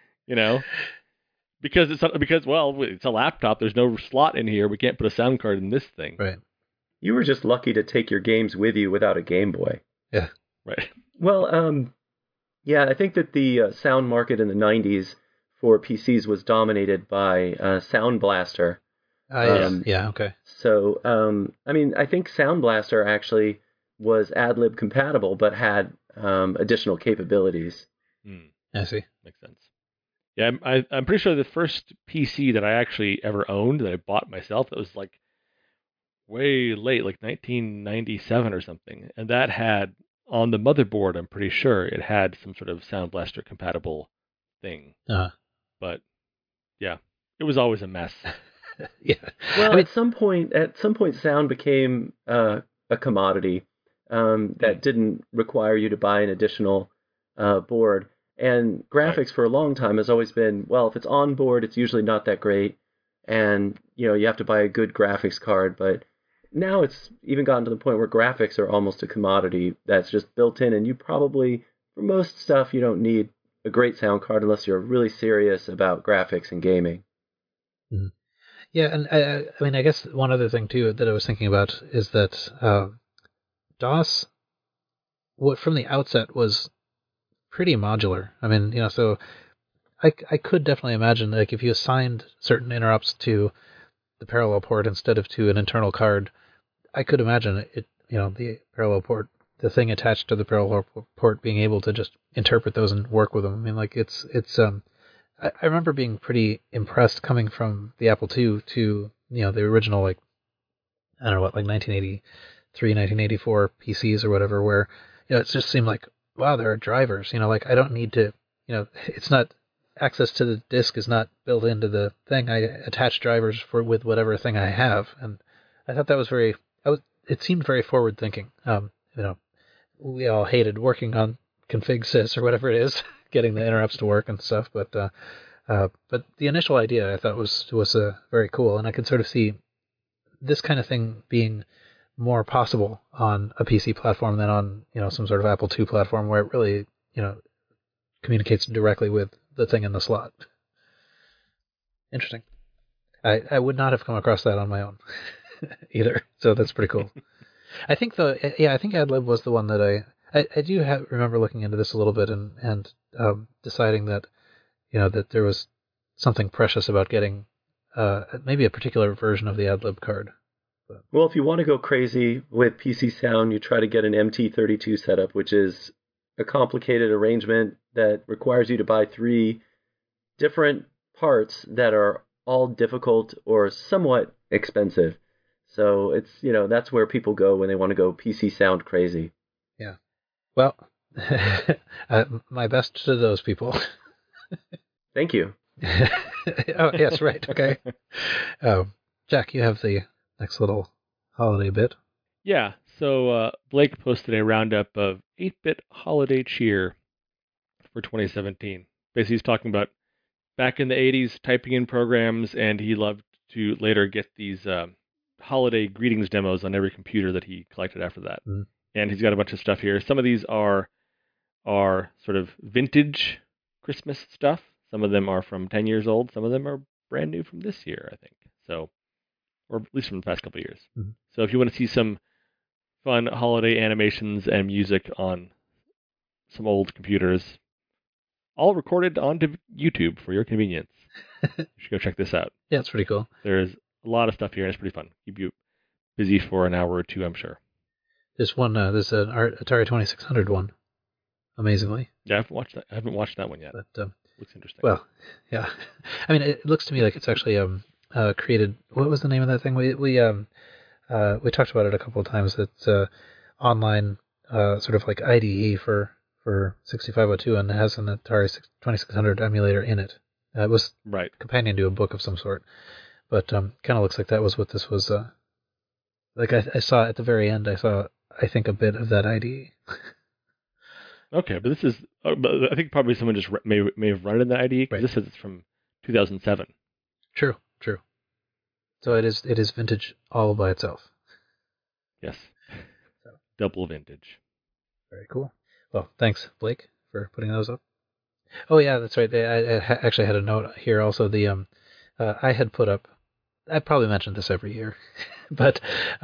Speaker 4: because it's a laptop. There's no slot in here. We can't put a sound card in this thing.
Speaker 2: Right.
Speaker 5: You were just lucky to take your games with you without a Game Boy.
Speaker 2: Yeah.
Speaker 4: Right.
Speaker 5: Well, yeah, I think that the sound market in the 90s for PCs was dominated by Sound Blaster.
Speaker 2: Yeah, okay.
Speaker 5: So, I think Sound Blaster actually was AdLib compatible, but had additional capabilities.
Speaker 2: I see.
Speaker 4: Makes sense. Yeah, I'm pretty sure the first PC that I actually ever owned that I bought myself, that was like way late, like 1997 or something, and that had on the motherboard, I'm pretty sure it had some sort of Sound Blaster compatible thing.
Speaker 2: Uh,
Speaker 4: But yeah, it was always a mess.
Speaker 2: yeah.
Speaker 5: Well,
Speaker 2: I mean,
Speaker 5: at some point, sound became a commodity that didn't require you to buy an additional board. And graphics for a long time has always been, well, if it's on board, it's usually not that great, and you have to buy a good graphics card. But now it's even gotten to the point where graphics are almost a commodity that's just built in, and you probably, for most stuff, you don't need a great sound card unless you're really serious about graphics and gaming.
Speaker 2: mhm. Yeah, and I mean, I guess one other thing too that I was thinking about is that DOS, what from the outset was pretty modular. I mean, so I could definitely imagine like if you assigned certain interrupts to the parallel port instead of to an internal card, I could imagine it, the parallel port, the thing attached to the parallel port being able to just interpret those and work with them. I mean, like it's I remember being pretty impressed coming from the Apple II to, the original, like, I don't know what, like 1983, 1984 PCs or whatever, where, it just seemed like, wow, there are drivers, like I don't need to, it's not, access to the disk is not built into the thing. I attach drivers with whatever thing I have. And I thought that was it seemed very forward thinking. We all hated working on config sys or whatever it is, getting the interrupts to work and stuff. But the initial idea I thought was very cool, and I could sort of see this kind of thing being more possible on a PC platform than on some sort of Apple II platform where it really communicates directly with the thing in the slot. Interesting. I would not have come across that on my own either, so that's pretty cool. I think I think AdLib was the one that I do remember looking into this a little bit and deciding that that there was something precious about getting maybe a particular version of the AdLib card.
Speaker 5: Well, if you want to go crazy with PC sound, you try to get an MT32 setup, which is a complicated arrangement that requires you to buy 3 different parts that are all difficult or somewhat expensive. So it's, that's where people go when they want to go PC sound crazy.
Speaker 2: Yeah. Well, my best to those people.
Speaker 5: Thank you.
Speaker 2: Oh, yes, right. Okay. Jack, you have the next little holiday bit.
Speaker 4: Yeah, so Blake posted a roundup of 8-bit holiday cheer for 2017. Basically, he's talking about back in the 80s, typing in programs, and he loved to later get these holiday greetings demos on every computer that he collected after that. Mm. And he's got a bunch of stuff here. Some of these are sort of vintage Christmas stuff. Some of them are from 10 years old. Some of them are brand new from this year, I think. So, or at least from the past couple of years. Mm-hmm. So if you want to see some fun holiday animations and music on some old computers, all recorded onto YouTube for your convenience, you should go check this out.
Speaker 2: Yeah, it's pretty cool.
Speaker 4: There's a lot of stuff here, and it's pretty fun. Keep you busy for an hour or two, I'm sure.
Speaker 2: There's one. There's an Atari 2600 one. Amazingly.
Speaker 4: Yeah, I haven't watched that one yet.
Speaker 2: But
Speaker 4: looks interesting.
Speaker 2: Well, yeah. I mean, it looks to me like it's actually created. What was the name of that thing? We talked about it a couple of times. It's online sort of like IDE for 6502, and it has an Atari 2600 emulator in it. It was
Speaker 4: right.
Speaker 2: Companion to a book of some sort, but kind of looks like that was what this was. Like I saw at the very end, I think a bit of that IDE.
Speaker 4: Okay, but this is. But I think probably someone just may have run it in the IDE because
Speaker 2: right.
Speaker 4: This says it's from 2007.
Speaker 2: True. So it is vintage all by itself.
Speaker 4: Yes. So. Double vintage.
Speaker 2: Very cool. Well, thanks, Blake, for putting those up. Oh yeah, that's right. I actually had a note here also. The I had put up. I probably mentioned this every year, but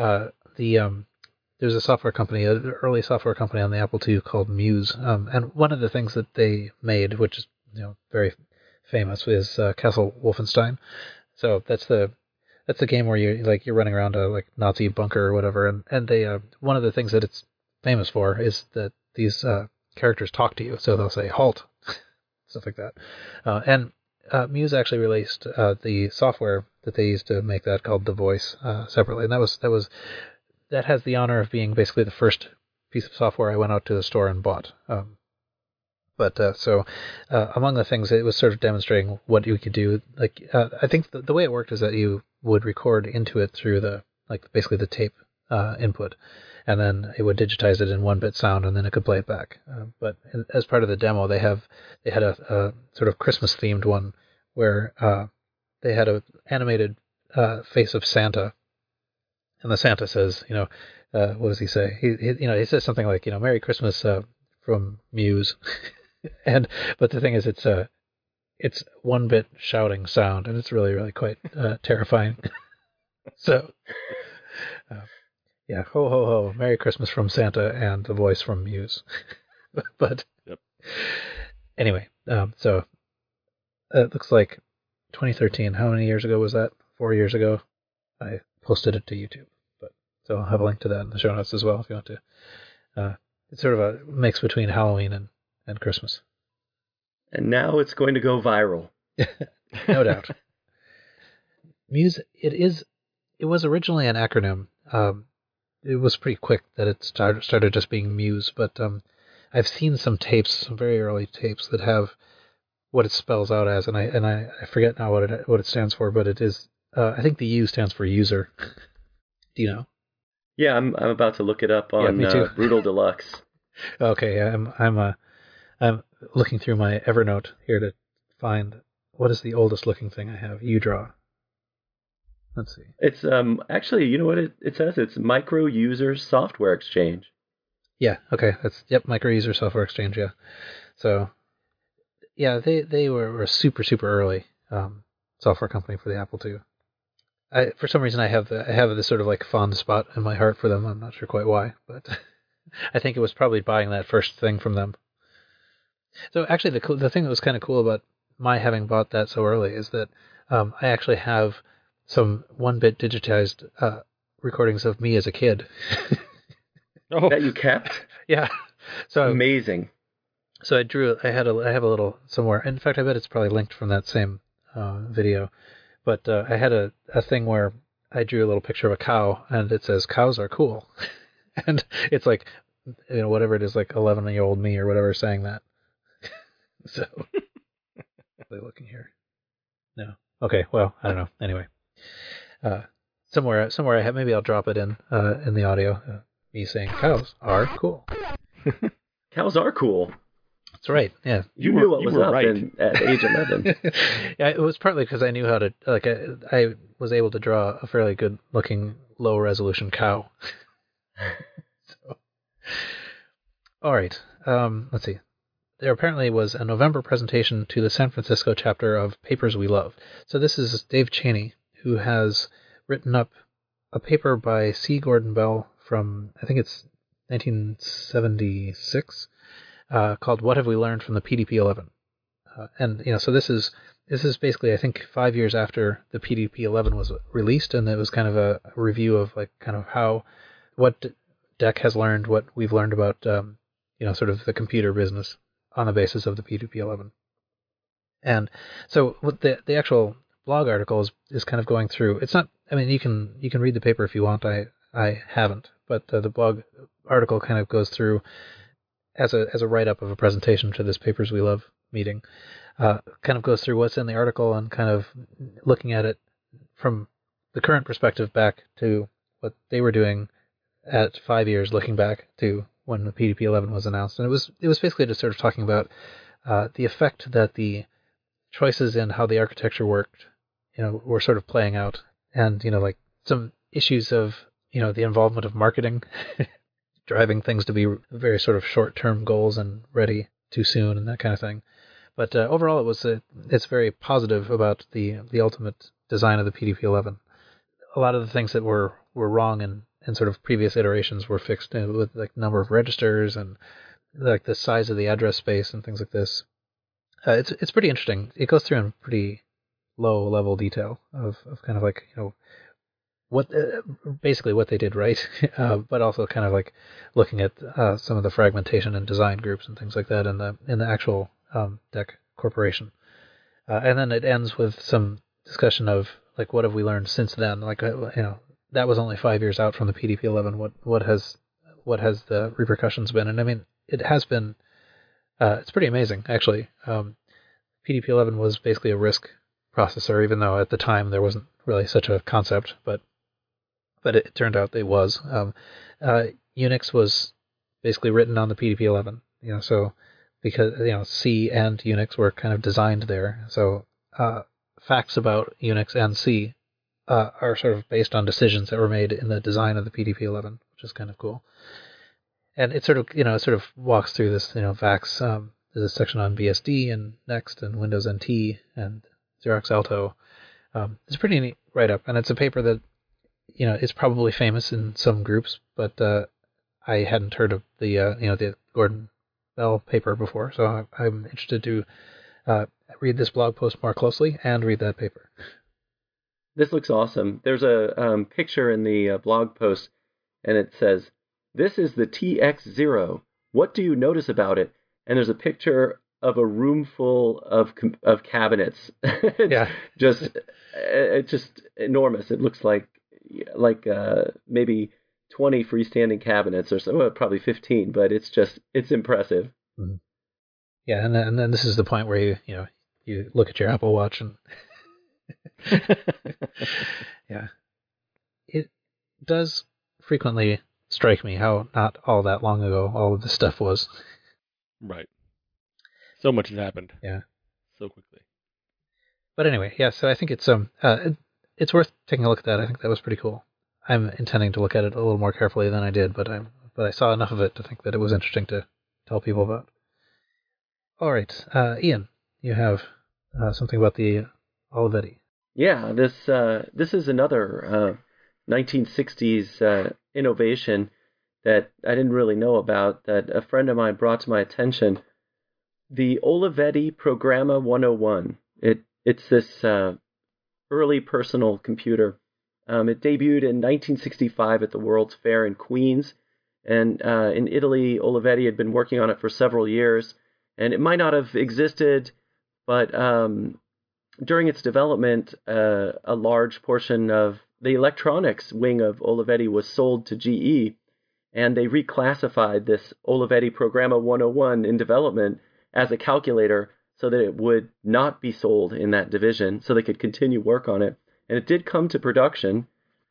Speaker 2: there's a software company, an early software company on the Apple II called Muse, and one of the things that they made, which is very famous, is Castle Wolfenstein. So that's the game where you're running around a like Nazi bunker or whatever, and they one of the things that it's famous for is that these characters talk to you, so they'll say halt, stuff like that, and Muse actually released the software that they used to make that called The Voice separately, and that has the honor of being basically the first piece of software I went out to the store and bought. So among the things, it was sort of demonstrating what you could do. Like I think the way it worked is that you would record into it through basically the tape input, and then it would digitize it in 1-bit sound, and then it could play it back. But as part of the demo, they had a sort of Christmas themed one where they had an animated face of Santa, and the Santa says, what does he say? He says something like, "Merry Christmas from Muse." But the thing is, it's 1-bit shouting sound, and it's really, really quite terrifying. So, yeah, ho ho ho, Merry Christmas from Santa, and the voice from Muse. But
Speaker 4: Yep.
Speaker 2: Anyway, so it looks like 2013. How many years ago was that? 4 years ago. I posted it to YouTube, so I'll have a link to that in the show notes as well if you want to. It's sort of a mix between Halloween and Christmas.
Speaker 5: And now it's going to go viral.
Speaker 2: No doubt. Muse, it was originally an acronym. It was pretty quick that it started just being Muse, but I've seen some very early tapes that have what it spells out as, and I forget now what it stands for, but it is, I think the U stands for user. Do you know?
Speaker 5: Yeah, I'm about to look it up on
Speaker 2: me too.
Speaker 5: Brutal Deluxe.
Speaker 2: Okay, I'm looking through my Evernote here to find what is the oldest looking thing I have. UDraw. Let's see.
Speaker 5: It's actually, you know what it says? It's Micro User Software Exchange.
Speaker 2: Yeah. Okay. Micro User Software Exchange. Yeah. So, yeah, they were a super early software company for the Apple II. For some reason, I have this sort of like fond spot in my heart for them. I'm not sure quite why, but I think it was probably buying that first thing from them. So actually, the thing that was kind of cool about my having bought that so early is that I actually have some 1-bit digitized recordings of me as a kid.
Speaker 4: Oh,
Speaker 5: That you kept?
Speaker 2: Yeah. So
Speaker 5: Amazing.
Speaker 2: So I have a little somewhere. In fact, I bet it's probably linked from that same video. But I had a thing where I drew a little picture of a cow, and it says "cows are cool," and it's like, whatever it is, like 11-year-old me or whatever saying that. So, looking here. No. Okay. Well, I don't know. Anyway, somewhere I have, maybe I'll drop it in the audio. Me saying cows are cool.
Speaker 5: Cows are cool.
Speaker 2: That's right. Yeah.
Speaker 5: You knew what was
Speaker 4: were
Speaker 5: up
Speaker 4: right.
Speaker 5: at age 11.
Speaker 2: Yeah, it was partly because I knew how to, I was able to draw a fairly good looking low resolution cow. So, all right. Let's see. There apparently was a November presentation to the San Francisco chapter of Papers We Love. So this is Dave Cheney, who has written up a paper by C. Gordon Bell from, I think it's 1976, called "What Have We Learned from the PDP-11?" So this is basically, I think, 5 years after the PDP-11 was released, and it was kind of a review of what DEC has learned, what we've learned about sort of the computer business on the basis of the PDP-11. And so what the actual blog article is kind of going through. It's not. I mean, you can read the paper if you want. I haven't, but the blog article kind of goes through as a write-up of a presentation to this Papers We Love meeting, kind of goes through what's in the article and kind of looking at it from the current perspective back to what they were doing at 5 years, looking back to when the PDP-11 was announced. And it was basically just sort of talking about the effect that the choices in how the architecture worked, were sort of playing out, and like some issues of the involvement of marketing, driving things to be very sort of short-term goals and ready too soon and that kind of thing. But overall, it's very positive about the ultimate design of the PDP-11. A lot of the things that were wrong in sort of previous iterations were fixed with like number of registers and like the size of the address space and things like this. It's pretty interesting. It goes through in pretty low level detail of kind of like what basically what they did right, but also kind of like looking at some of the fragmentation and design groups and things like that in the actual DEC corporation. And then it ends with some discussion of like what have we learned since then? Like that was only 5 years out from the PDP-11. What has the repercussions been? And I mean, it has been. It's pretty amazing actually. PDP-11 was basically a RISC processor, even though at the time there wasn't really such a concept, but it turned out it was. Unix was basically written on the PDP-11. So because C and Unix were kind of designed there. So facts about Unix and C are sort of based on decisions that were made in the design of the PDP-11, which is kind of cool. And it sort of walks through this, VAX. There's a section on BSD and Next and Windows NT and Xerox Alto. It's a pretty neat write-up, and it's a paper that, is probably famous in some groups, but I hadn't heard of the Gordon Bell paper before, so I'm interested to read this blog post more closely and read that paper.
Speaker 5: This looks awesome. There's a picture in the blog post, and it says, "This is the TX0. What do you notice about it?" And there's a picture of a room full of cabinets. It's just enormous. It looks like maybe 20 freestanding cabinets or so, well, probably 15, but it's impressive.
Speaker 2: Mm-hmm. Yeah, and then this is the point where you look at your Apple Watch and yeah, it does frequently strike me how not all that long ago all of this stuff was.
Speaker 4: Right. So much has happened.
Speaker 2: Yeah.
Speaker 4: So quickly.
Speaker 2: But anyway, yeah, so I think it's worth taking a look at that. I think that was pretty cool. I'm intending to look at it a little more carefully than I did, but I saw enough of it to think that it was interesting to tell people about. All right, Ian, you have something about the Olivetti.
Speaker 5: Yeah, this is another 1960s innovation that I didn't really know about, that a friend of mine brought to my attention. The Olivetti Programma 101. It's this early personal computer. It debuted in 1965 at the World's Fair in Queens, and in Italy, Olivetti had been working on it for several years, and it might not have existed, but during its development, a large portion of the electronics wing of Olivetti was sold to GE, and they reclassified this Olivetti Programma 101 in development as a calculator so that it would not be sold in that division, so they could continue work on it. And it did come to production.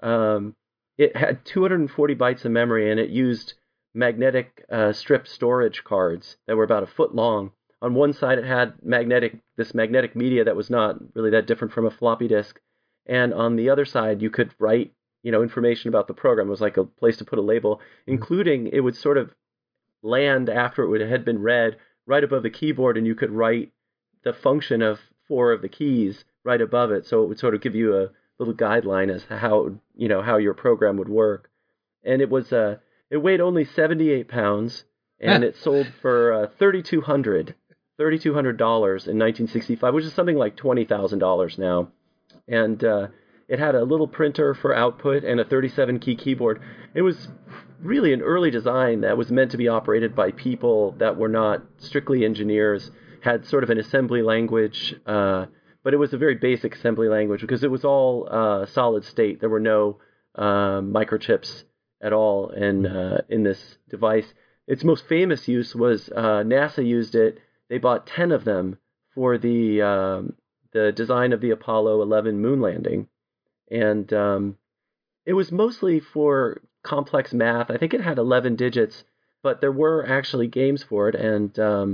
Speaker 5: It had 240 bytes of memory, and it used magnetic strip storage cards that were about a foot long. On one side, it had this magnetic media that was not really that different from a floppy disk. And on the other side, you could write information about the program. It was like a place to put a label, including it would sort of land after it had been read right above the keyboard, and you could write the function of 4 of the keys right above it. So it would sort of give you a little guideline as to how your program would work. And it weighed only 78 pounds, and it sold for $3,200 in 1965, which is something like $20,000 now. And it had a little printer for output and a 37-key keyboard. It was really an early design that was meant to be operated by people that were not strictly engineers, had sort of an assembly language, but it was a very basic assembly language because it was all solid state. There were no microchips at all in this device. Its most famous use was NASA used it. They bought 10 of them for the design of the Apollo 11 moon landing. And it was mostly for complex math. I think it had 11 digits, but there were actually games for it. And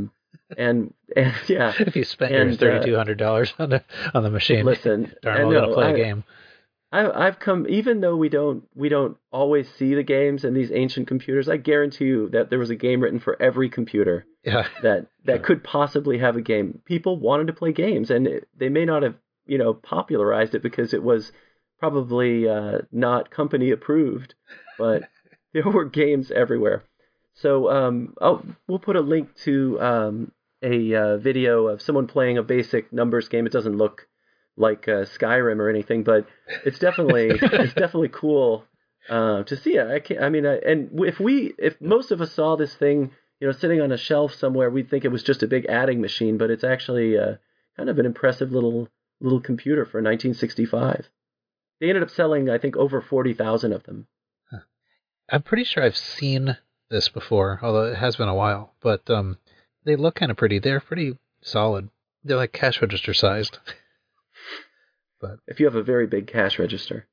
Speaker 5: yeah.
Speaker 2: If you spent your $3,200 on the machine,
Speaker 5: listen,
Speaker 2: darn well gonna play a game.
Speaker 5: I've come, even though we don't always see the games in these ancient computers, I guarantee you that there was a game written for every computer that could possibly have a game. People wanted to play games, and they may not have popularized it because it was probably not company approved, but there were games everywhere. So we'll put a link to a video of someone playing a basic numbers game. It doesn't look like Skyrim or anything, but it's definitely cool to see it. And if most of us saw this thing, sitting on a shelf somewhere, we'd think it was just a big adding machine, but it's actually kind of an impressive little computer for 1965. They ended up selling, I think, over 40,000 of them.
Speaker 2: I'm pretty sure I've seen this before, although it has been a while. But they look kind of pretty. They're pretty solid. They're like cash register sized. But
Speaker 5: if you have a very big cash register.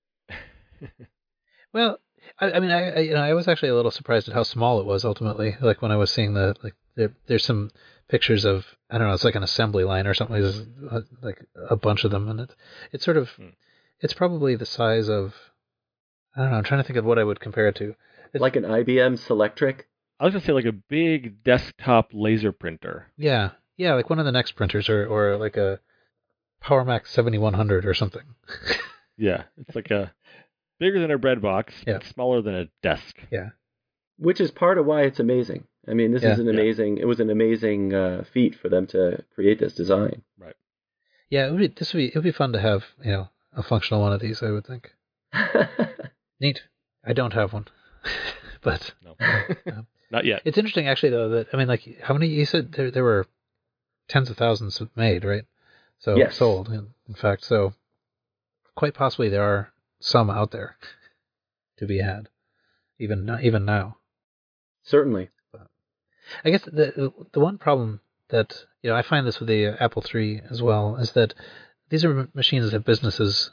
Speaker 2: Well, I was actually a little surprised at how small it was ultimately. Like when I was seeing there's some pictures of, I don't know, it's like an assembly line or something. There's like a bunch of them, and it's sort of, it's probably the size of, I don't know, I'm trying to think of what I would compare it to. It's
Speaker 5: like an IBM Selectric?
Speaker 4: I was going to say like a big desktop laser printer.
Speaker 2: Yeah, like one of the next printers or like a PowerMax 7100 or something.
Speaker 4: Yeah, it's like bigger than a bread box,
Speaker 2: Yeah.
Speaker 4: but smaller than a desk.
Speaker 2: Yeah.
Speaker 5: Which is part of why it's amazing. I mean, this is it was an amazing feat for them to create this design.
Speaker 4: Right.
Speaker 2: Yeah, it would be fun to have, a functional one of these, I would think. Neat. I don't have one. But
Speaker 4: No. Not yet.
Speaker 2: It's interesting actually though that, I mean, like, how many, you said there were tens of thousands made, right? So
Speaker 5: Yes.
Speaker 2: sold, in fact. So quite possibly there are some out there to be had, even now.
Speaker 5: Certainly.
Speaker 2: I guess the one problem that, I find this with the Apple III as well, is that these are machines that businesses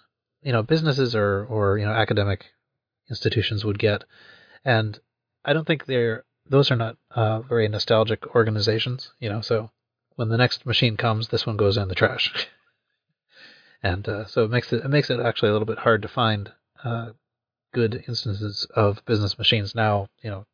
Speaker 2: or academic institutions would get, and I don't think those are not very nostalgic organizations, so when the next machine comes, this one goes in the trash. And so it makes it actually a little bit hard to find good instances of business machines now,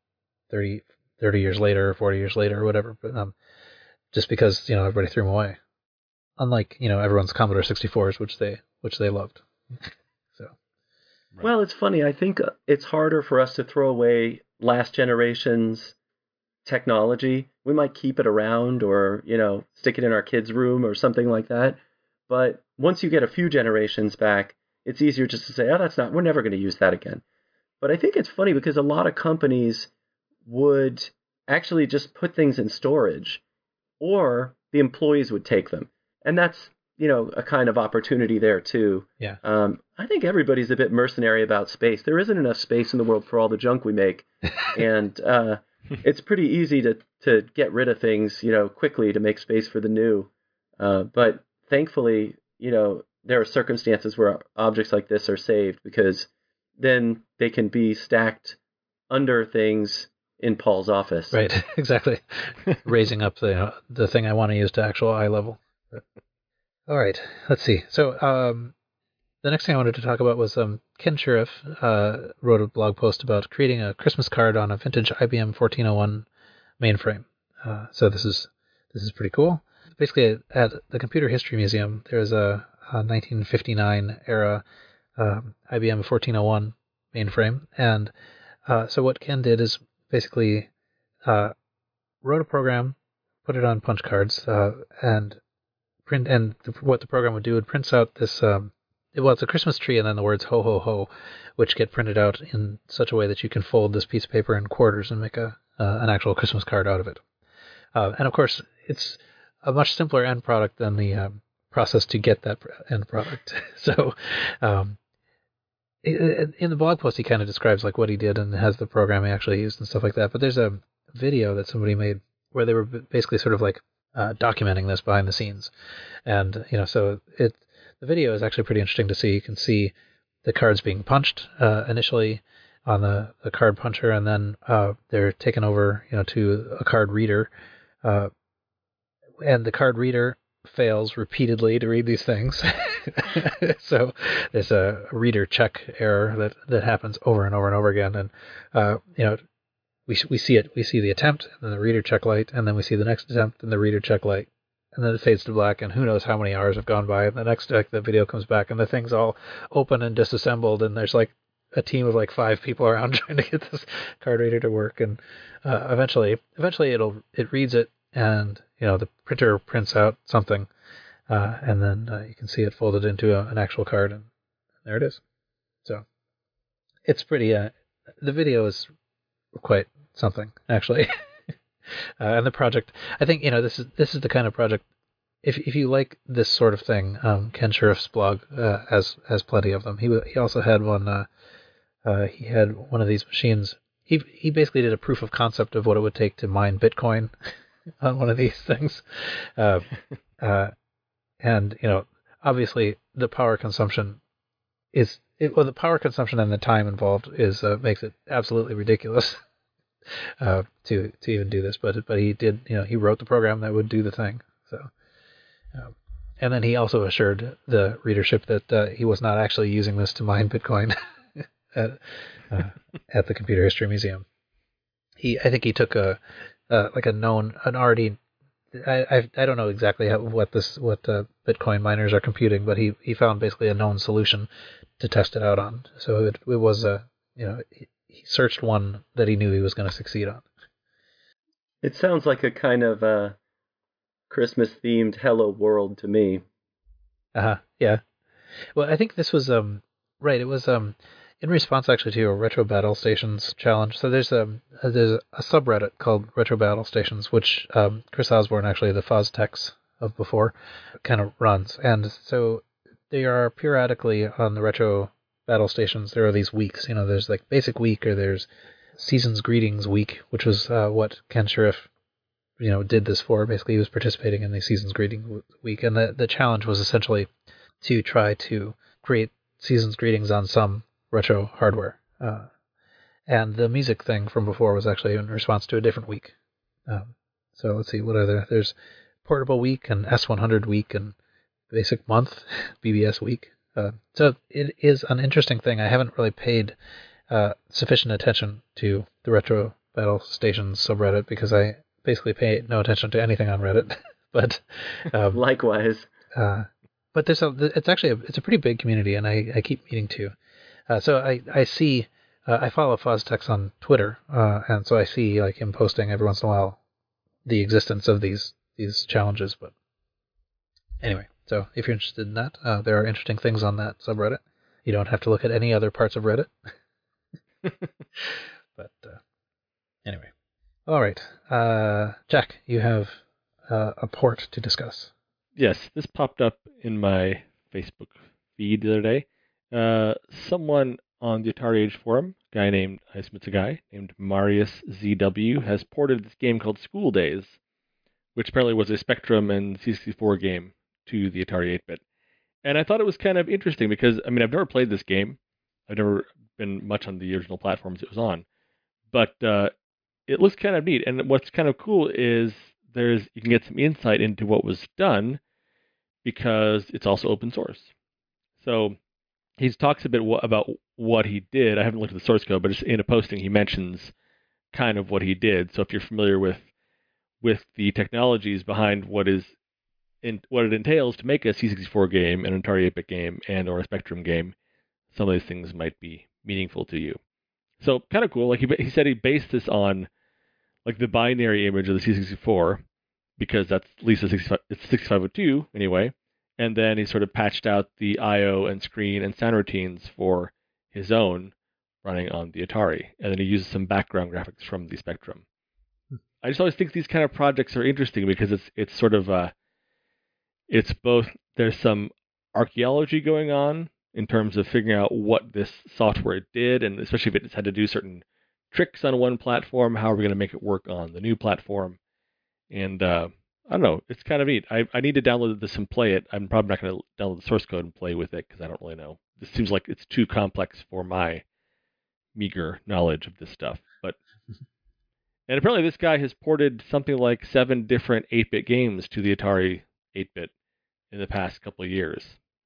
Speaker 2: 30 years later, 40 years later, or whatever. But just because everybody threw them away, unlike everyone's Commodore 64s, which they loved. So.
Speaker 4: Right.
Speaker 5: Well, it's funny. I think it's harder for us to throw away last generation's technology. We might keep it around or stick it in our kids' room or something like that. But once you get a few generations back, it's easier just to say, oh, we're never going to use that again. But I think it's funny because a lot of companies would actually just put things in storage, or the employees would take them. And that's, a kind of opportunity there too.
Speaker 2: Yeah.
Speaker 5: I think everybody's a bit mercenary about space. There isn't enough space in the world for all the junk we make. And it's pretty easy to get rid of things, quickly to make space for the new. But thankfully, there are circumstances where objects like this are saved because then they can be stacked under things in Paul's office.
Speaker 2: Right, exactly. Raising up the thing I want to use to actual eye level. All right, let's see. So the next thing I wanted to talk about was Ken Sheriff wrote a blog post about creating a Christmas card on a vintage IBM 1401 mainframe. So this is pretty cool. Basically, at the Computer History Museum, there's a 1959 era IBM 1401 mainframe, and so what Ken did is basically wrote a program, put it on punch cards, and print. And what the program would do would print out this. It's a Christmas tree, and then the words "ho ho ho," which get printed out in such a way that you can fold this piece of paper in quarters and make an actual Christmas card out of it. And of course, it's a much simpler end product than the process to get that end product. So, in the blog post, he kind of describes like what he did and has the program he actually used and stuff like that. But there's a video that somebody made where they were basically sort of like documenting this behind the scenes, and so the video is actually pretty interesting to see. You can see the cards being punched initially on the card puncher, and then they're taken over to a card reader. And the card reader fails repeatedly to read these things. So there's a reader check error that happens over and over and over again. And, we see it. We see the attempt and then the reader check light, and then we see the next attempt and the reader check light. And then it fades to black, and who knows how many hours have gone by. And the next the video comes back, and the thing's all open and disassembled, and there's like a team of like 5 people around trying to get this card reader to work. And eventually it reads it, and the printer prints out something, and then you can see it folded into an actual card, and there it is. So it's pretty. The video is quite something, actually. And the project, I think, this is the kind of project if you like this sort of thing, Ken Sheriff's blog has plenty of them. He also had one. He had one of these machines. He basically did a proof of concept of what it would take to mine Bitcoin on one of these things. And obviously the power consumption the power consumption and the time involved is makes it absolutely ridiculous to even do this. But he did, he wrote the program that would do the thing. So, and then he also assured the readership that he was not actually using this to mine Bitcoin at the Computer History Museum. I think he took an already. I don't know exactly what Bitcoin miners are computing, but he found basically a known solution to test it out on. So it was he searched one that he knew he was going to succeed on.
Speaker 5: It sounds like a kind of Christmas themed Hello World to me.
Speaker 2: Yeah. Well, I think this was right. It was in response actually to a Retro Battle Stations challenge. So there's a subreddit called Retro Battle Stations, which Chris Osborne, actually the Foztex of before, kind of runs. And so they are periodically on the Retro Battle Stations. There are these weeks. There's like Basic Week, or there's Season's Greetings Week, which was what Ken Sheriff did this for. Basically, he was participating in the Season's Greetings Week, and the challenge was essentially to try to create Season's Greetings on some retro hardware. And the music thing from before was actually in response to a different week. So let's see, what are there? There's Portable Week and S100 Week and Basic Month, BBS Week. So it is an interesting thing. I haven't really paid sufficient attention to the Retro Battle Stations subreddit because I basically pay no attention to anything on Reddit. But
Speaker 5: likewise.
Speaker 2: But it's a pretty big community, and I keep meaning to. So I see, I follow Foztex on Twitter, and so I see like him posting every once in a while the existence of these challenges. But anyway, so if you're interested in that, there are interesting things on that subreddit. You don't have to look at any other parts of Reddit. But anyway, all right, Jack, you have a port to discuss.
Speaker 4: Yes, this popped up in my Facebook feed the other day. Someone on the Atari Age forum, I assume it's a guy named Marius ZW, has ported this game called School Days, which apparently was a Spectrum and C64 game to the Atari 8-bit. And I thought it was kind of interesting because, I've never played this game. I've never been much on the original platforms it was on. But it looks kind of neat. And what's kind of cool is you can get some insight into what was done because it's also open source. So he talks a bit about what he did. I haven't looked at the source code, but just in a posting he mentions kind of what he did. So if you're familiar with the technologies behind what it entails to make a C64 game, an Atari 8-bit game, and or a Spectrum game, some of these things might be meaningful to you. So kind of cool. Like he said he based this on like the binary image of the C64 because that's at least it's 6502 anyway. And then he sort of patched out the I/O and screen and sound routines for his own running on the Atari. And then he uses some background graphics from the Spectrum. I just always think these kind of projects are interesting because it's sort of it's both, there's some archaeology going on in terms of figuring out what this software did, and especially if it's had to do certain tricks on one platform, how are we going to make it work on the new platform? And I don't know, it's kind of neat. I need to download this and play it. I'm probably not going to download the source code and play with it because I don't really know. This seems like it's too complex for my meager knowledge of this stuff. And apparently this guy has ported something like 7 different 8-bit games to the Atari 8-bit in the past couple of years.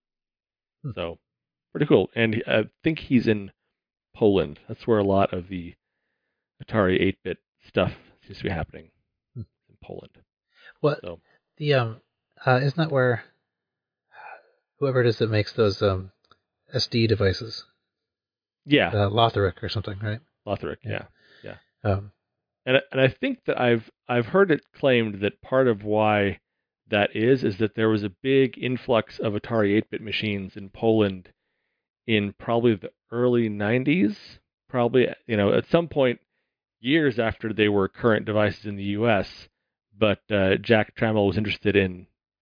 Speaker 4: So, pretty cool. And I think he's in Poland. That's where a lot of the Atari 8-bit stuff seems to be happening, in Poland.
Speaker 2: What?
Speaker 4: So,
Speaker 2: isn't that where whoever it is that makes those SD devices?
Speaker 4: Yeah.
Speaker 2: Lotharic or something, right?
Speaker 4: Lotharic, yeah.
Speaker 2: And
Speaker 4: I think that I've heard it claimed that part of why that is that there was a big influx of Atari 8-bit machines in Poland in probably the early 90s. Probably, at some point, years after they were current devices in the U.S., but Jack Trammell was interested in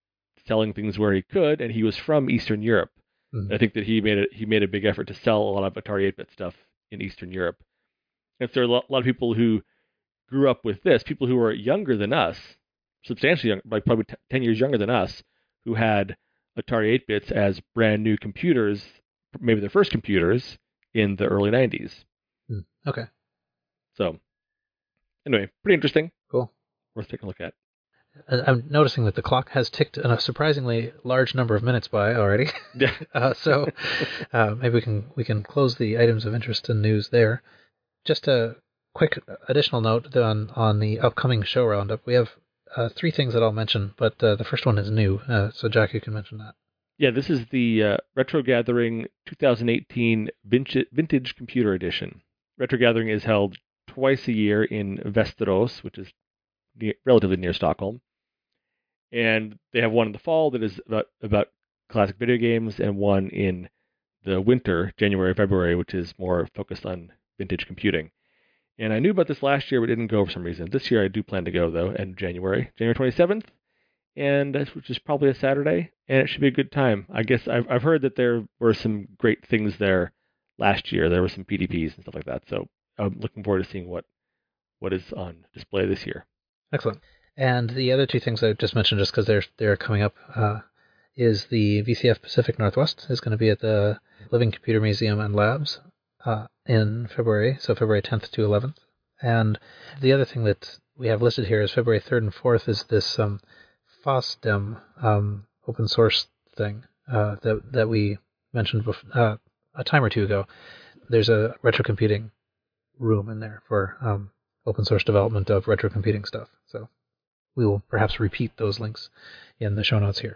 Speaker 4: selling things where he could, and he was from Eastern Europe.
Speaker 2: Mhm.
Speaker 4: I think that he made a big effort to sell a lot of Atari 8-bit stuff in Eastern Europe. And so there are a lot of people who grew up with this, people who were younger than us, substantially young, like probably 10 years younger than us, who had Atari 8-bits as brand new computers, maybe their first computers in the early 90s.
Speaker 2: Okay,
Speaker 4: So anyway, pretty interesting.
Speaker 2: cool.
Speaker 4: Worth taking a look at.
Speaker 2: I'm noticing that the clock has ticked a surprisingly large number of minutes by already.
Speaker 4: Yeah.
Speaker 2: So maybe we can close the items of interest and news there. Just a quick additional note on the upcoming show roundup. We have 3 things that I'll mention, but the first one is new. So Jack, you can mention that.
Speaker 4: Yeah, this is the Retro Gathering 2018 Vintage Computer Edition. Retro Gathering is held twice a year in Västerås, which is relatively near Stockholm. And they have one in the fall that is about classic video games, and one in the winter, January, February, which is more focused on vintage computing. And I knew about this last year, but didn't go for some reason. This year I do plan to go, though, in January 27th, which is probably a Saturday, and it should be a good time. I guess I've heard that there were some great things there last year. There were some PDPs and stuff like that, so I'm looking forward to seeing what is on display this year.
Speaker 2: Excellent. And the other 2 things I just mentioned, just because they're coming up, is the VCF Pacific Northwest is going to be at the Living Computer Museum and Labs in February, so February 10th to 11th. And the other thing that we have listed here is February 3rd and 4th is this FOSDEM open source thing that we mentioned a time or 2 ago. There's a retro computing room in there for open source development of retro computing stuff. So we will perhaps repeat those links in the show notes here.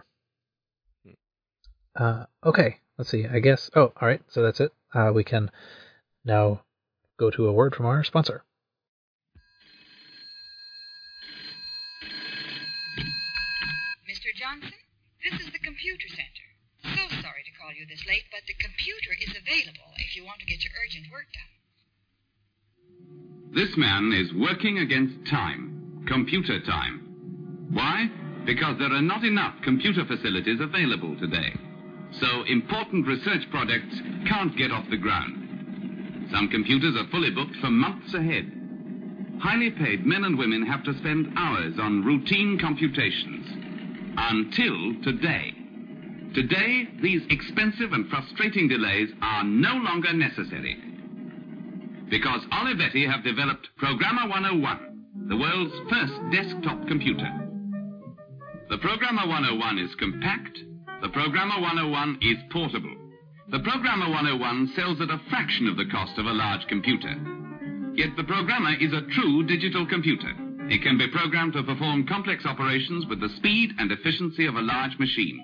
Speaker 2: Okay, let's see. I guess. Oh, all right. So that's it. We can now go to a word from our sponsor.
Speaker 6: Mr. Johnson, this is the Computer Center. So sorry to call you this late, but the computer is available if you want to get your urgent work done.
Speaker 7: This man is working against time, computer time. Why? Because there are not enough computer facilities available today. So important research projects can't get off the ground. Some computers are fully booked for months ahead. Highly paid men and women have to spend hours on routine computations. Until today. Today, these expensive and frustrating delays are no longer necessary. Because Olivetti have developed Programmer 101, the world's first desktop computer. The Programmer 101 is compact. The Programmer 101 is portable. The Programmer 101 sells at a fraction of the cost of a large computer. Yet the Programmer is a true digital computer. It can be programmed to perform complex operations with the speed and efficiency of a large machine.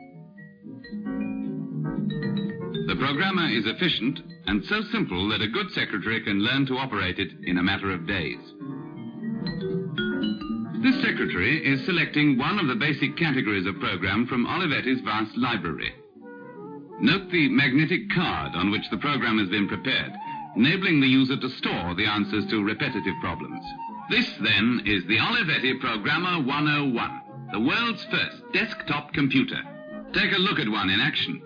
Speaker 7: The Programmer is efficient and so simple that a good secretary can learn to operate it in a matter of days. This secretary is selecting one of the basic categories of program from Olivetti's vast library. Note the magnetic card on which the program has been prepared, enabling the user to store the answers to repetitive problems. This, then, is the Olivetti Programmer 101, the world's first desktop computer. Take a look at one in action.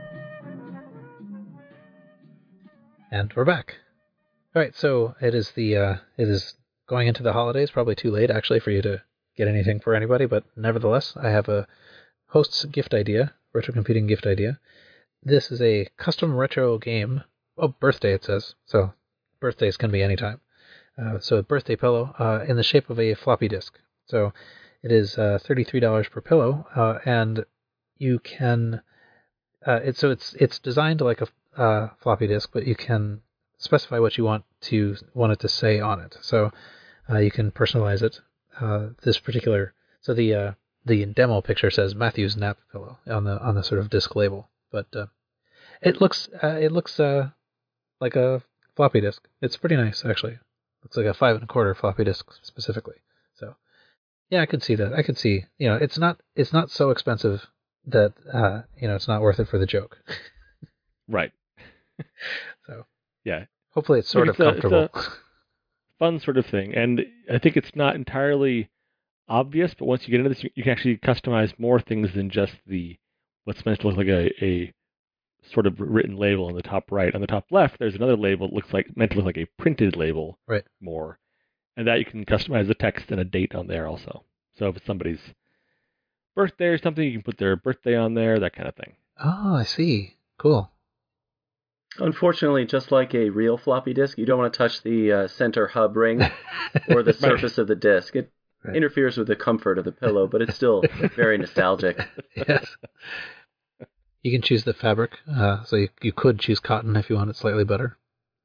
Speaker 2: And we're back. All right, so it is going into the holidays, probably too late, actually, for you to get anything for anybody, but nevertheless, I have a host's gift idea, retro computing gift idea. This is a custom retro game. Oh, birthday, it says. So birthdays can be any time. So a birthday pillow in the shape of a floppy disk. So it is $33 per pillow, and you can. It's designed like a floppy disk, but you can specify what you want it to say on it. So you can personalize it. This particular, so the demo picture says Matthew's nap pillow on the sort of disk label, but it looks like a floppy disk. It's pretty nice, actually. It's like a 5 1/4 floppy disk specifically. So yeah, I could see that. I could see, it's not so expensive that it's not worth it for the joke.
Speaker 4: Right.
Speaker 2: So
Speaker 4: yeah,
Speaker 2: hopefully it's sort of comfortable.
Speaker 4: It's a fun sort of thing, and I think it's not entirely obvious, but once you get into this, you can actually customize more things than just what's meant to look like a sort of written label on the top right. On the top left, there's another label that meant to look like a printed label
Speaker 2: Right.
Speaker 4: more. And that you can customize the text and a date on there also. So if it's somebody's birthday or something, you can put their birthday on there, that kind of thing.
Speaker 2: Oh, I see. Cool.
Speaker 5: Unfortunately, just like a real floppy disk, you don't want to touch the center hub ring or the surface of the disk. It interferes with the comfort of the pillow, but it's still very nostalgic.
Speaker 2: Yes. You can choose the fabric, so you could choose cotton if you want it slightly better.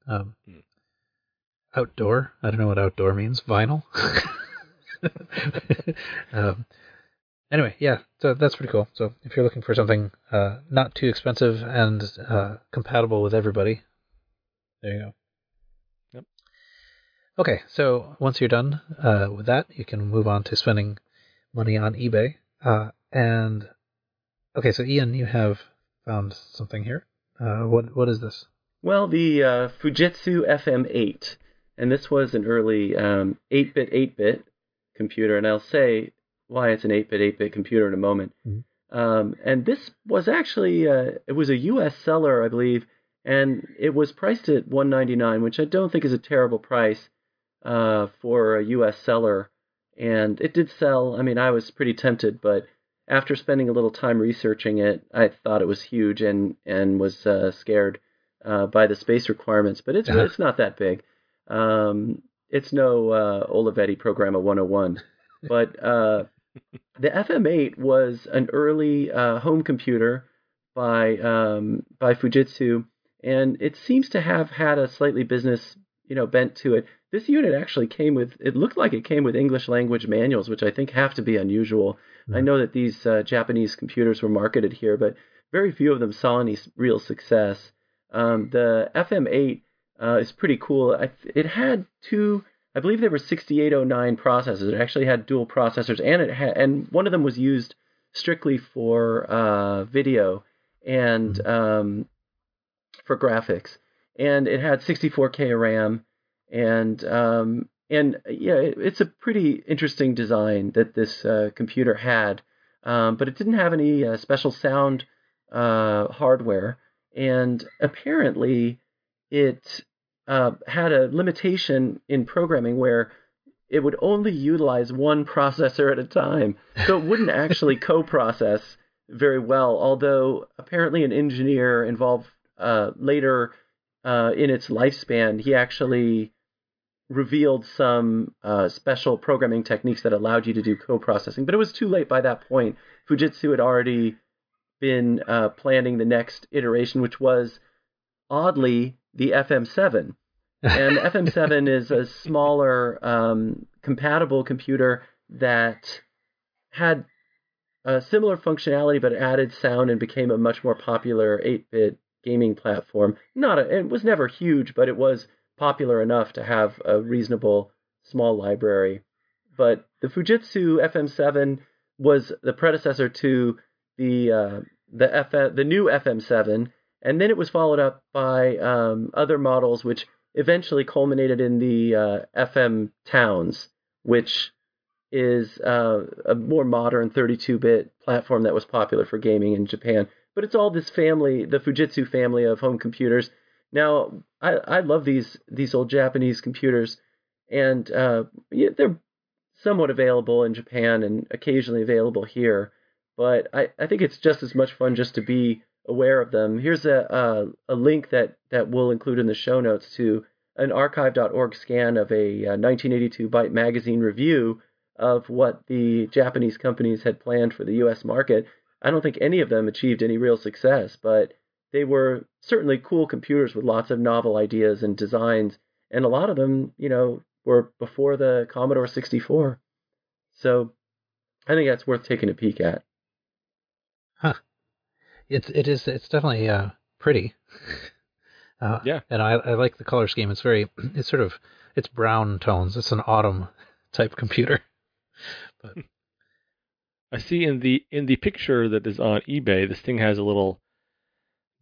Speaker 2: Outdoor, I don't know what outdoor means. Vinyl. Anyway, yeah, so that's pretty cool. So if you're looking for something not too expensive and compatible with everybody, there you go.
Speaker 4: Yep.
Speaker 2: Okay, so once you're done with that, you can move on to spending money on eBay. And okay, so Ian, you have found something here. What is this?
Speaker 5: Well, the Fujitsu FM8, and this was an early 8-bit computer, and I'll say why it's an 8-bit computer in a moment.
Speaker 2: Mm-hmm.
Speaker 5: And this was actually it was a U.S. seller, I believe, and it was priced at $199, which I don't think is a terrible price for a U.S. seller. And it did sell. I mean, I was pretty tempted, but after spending a little time researching it, I thought it was huge and was scared by the space requirements. But it's not that big. It's no Olivetti Programma 101. But the FM8 was an early home computer by Fujitsu, and it seems to have had a slightly business bent to it. This unit actually it looked like it came with English language manuals, which I think have to be unusual. Mm-hmm. I know that these Japanese computers were marketed here, but very few of them saw any real success. The FM8 is pretty cool. It had two, I believe they were 6809 processors. It actually had dual processors, and one of them was used strictly for video and for graphics. And it had 64K of RAM, and it's a pretty interesting design that this computer had, but it didn't have any special sound hardware, and apparently it had a limitation in programming where it would only utilize one processor at a time, so it wouldn't actually co-process very well, although apparently an engineer involved later in its lifespan, he actually revealed some special programming techniques that allowed you to do co-processing. But it was too late by that point. Fujitsu had already been planning the next iteration, which was, oddly, the FM7. And the FM7 is a smaller, compatible computer that had a similar functionality, but added sound and became a much more popular 8-bit gaming platform. It was never huge, but it was popular enough to have a reasonable small library. But the Fujitsu FM7 was the predecessor to the new FM7, and then it was followed up by other models, which eventually culminated in the FM Towns, which is a more modern 32-bit platform that was popular for gaming in Japan. But it's all this family, the Fujitsu family of home computers. Now, I love these old Japanese computers, and they're somewhat available in Japan and occasionally available here. But I think it's just as much fun just to be aware of them. Here's a link that we'll include in the show notes to an archive.org scan of a 1982 Byte magazine review of what the Japanese companies had planned for the U.S. market. I don't think any of them achieved any real success, but they were certainly cool computers with lots of novel ideas and designs, and a lot of them, were before the Commodore 64. So I think that's worth taking a peek at.
Speaker 2: Huh. It's definitely pretty.
Speaker 4: Yeah.
Speaker 2: And I like the color scheme. It's brown tones. It's an autumn type computer. But
Speaker 4: I see in the picture that is on eBay, this thing has a little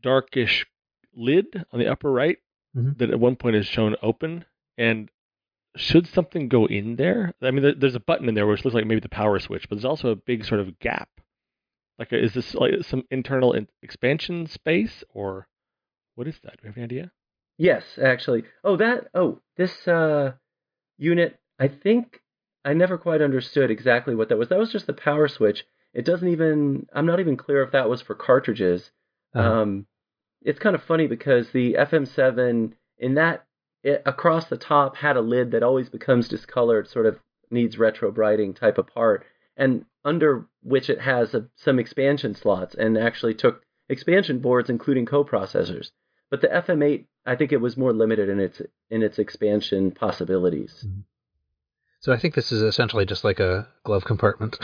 Speaker 4: darkish lid on the upper right that at one point is shown open, and should something go in there? I mean, there's a button in there which looks like maybe the power switch, but there's also a big sort of gap. Like, is this like some internal expansion space, or what is that? Do you have any idea?
Speaker 5: Yes, actually. This unit, I think I never quite understood exactly what that was. That was just the power switch. I'm not even clear if that was for cartridges.
Speaker 2: Uh-huh.
Speaker 5: It's kind of funny because the FM7 across the top had a lid that always becomes discolored, sort of needs retro brighting type of part, and under which it has some expansion slots and actually took expansion boards, including coprocessors. But the FM8, I think it was more limited in its expansion possibilities.
Speaker 2: Mhm. So I think this is essentially just like a glove compartment.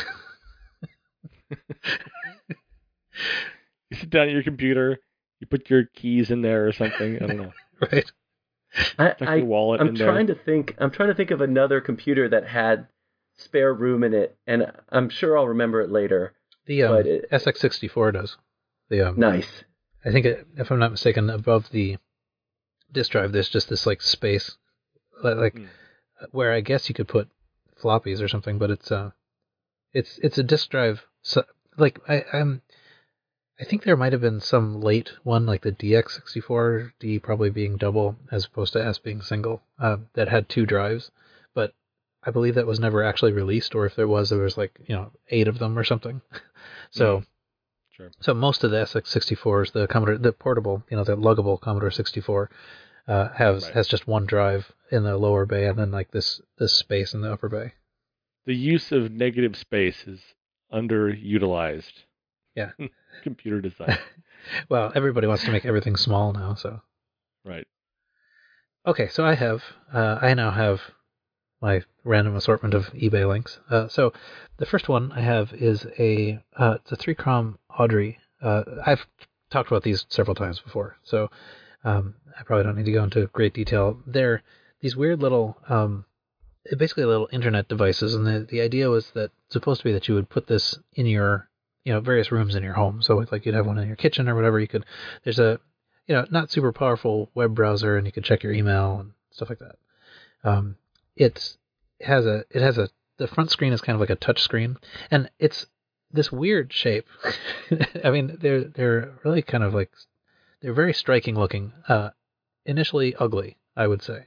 Speaker 4: You sit down at your computer, you put your keys in there or something. I don't know.
Speaker 2: Right.
Speaker 4: Tuck your wallet in there.
Speaker 5: I'm trying to think of another computer that had spare room in it, and I'm sure I'll remember it later.
Speaker 2: The SX64 does.
Speaker 5: Nice.
Speaker 2: I think, if I'm not mistaken, above the disk drive, there's just this like space, where I guess you could put floppies or something. But it's a disk drive. So, like I think there might have been some late one, like the DX64, D probably being double as opposed to S being single, that had 2 drives. But I believe that was never actually released, or if there was like 8 of them or something. So.
Speaker 4: Sure.
Speaker 2: So most of the SX64s, the portable, the luggable Commodore 64, has just one drive in the lower bay and then like this space in the upper bay.
Speaker 4: The use of negative space is underutilized.
Speaker 2: Yeah.
Speaker 4: Computer design.
Speaker 2: Well, everybody wants to make everything small now, so.
Speaker 4: Right.
Speaker 2: Okay, so I now have my random assortment of eBay links. So the first one I have is it's a 3-chrom Audrey. I've talked about these several times before, so I probably don't need to go into great detail. They're these weird little, basically little internet devices, and the idea was that it's supposed to be that you would put this in your, various rooms in your home. So like you'd have one in your kitchen or whatever. There's a, not super powerful web browser, and you could check your email and stuff like that. The front screen is kind of like a touch screen, and it's this weird shape. I mean, they're really kind of like, they're very striking looking. Initially ugly, I would say.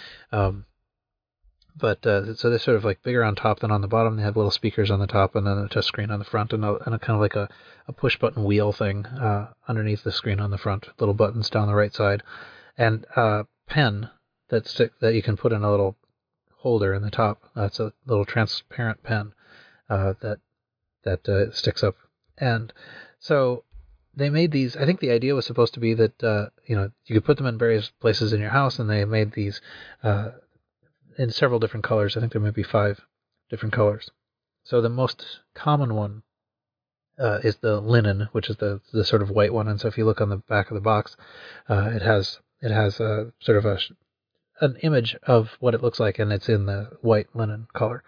Speaker 2: But so they're sort of like bigger on top than on the bottom. They have little speakers on the top and then a touch screen on the front, and a kind of like a push button wheel thing underneath the screen on the front. Little buttons down the right side, and a pen that you can put in a little holder in the top. It's a little transparent pen that sticks up. And so they made these. I think the idea was supposed to be that you could put them in various places in your house, and they made these in several different colors. I think there might be 5 different colors. So the most common one is the linen, which is the sort of white one. And so if you look on the back of the box, it has a sort of an image of what it looks like, and it's in the white linen color.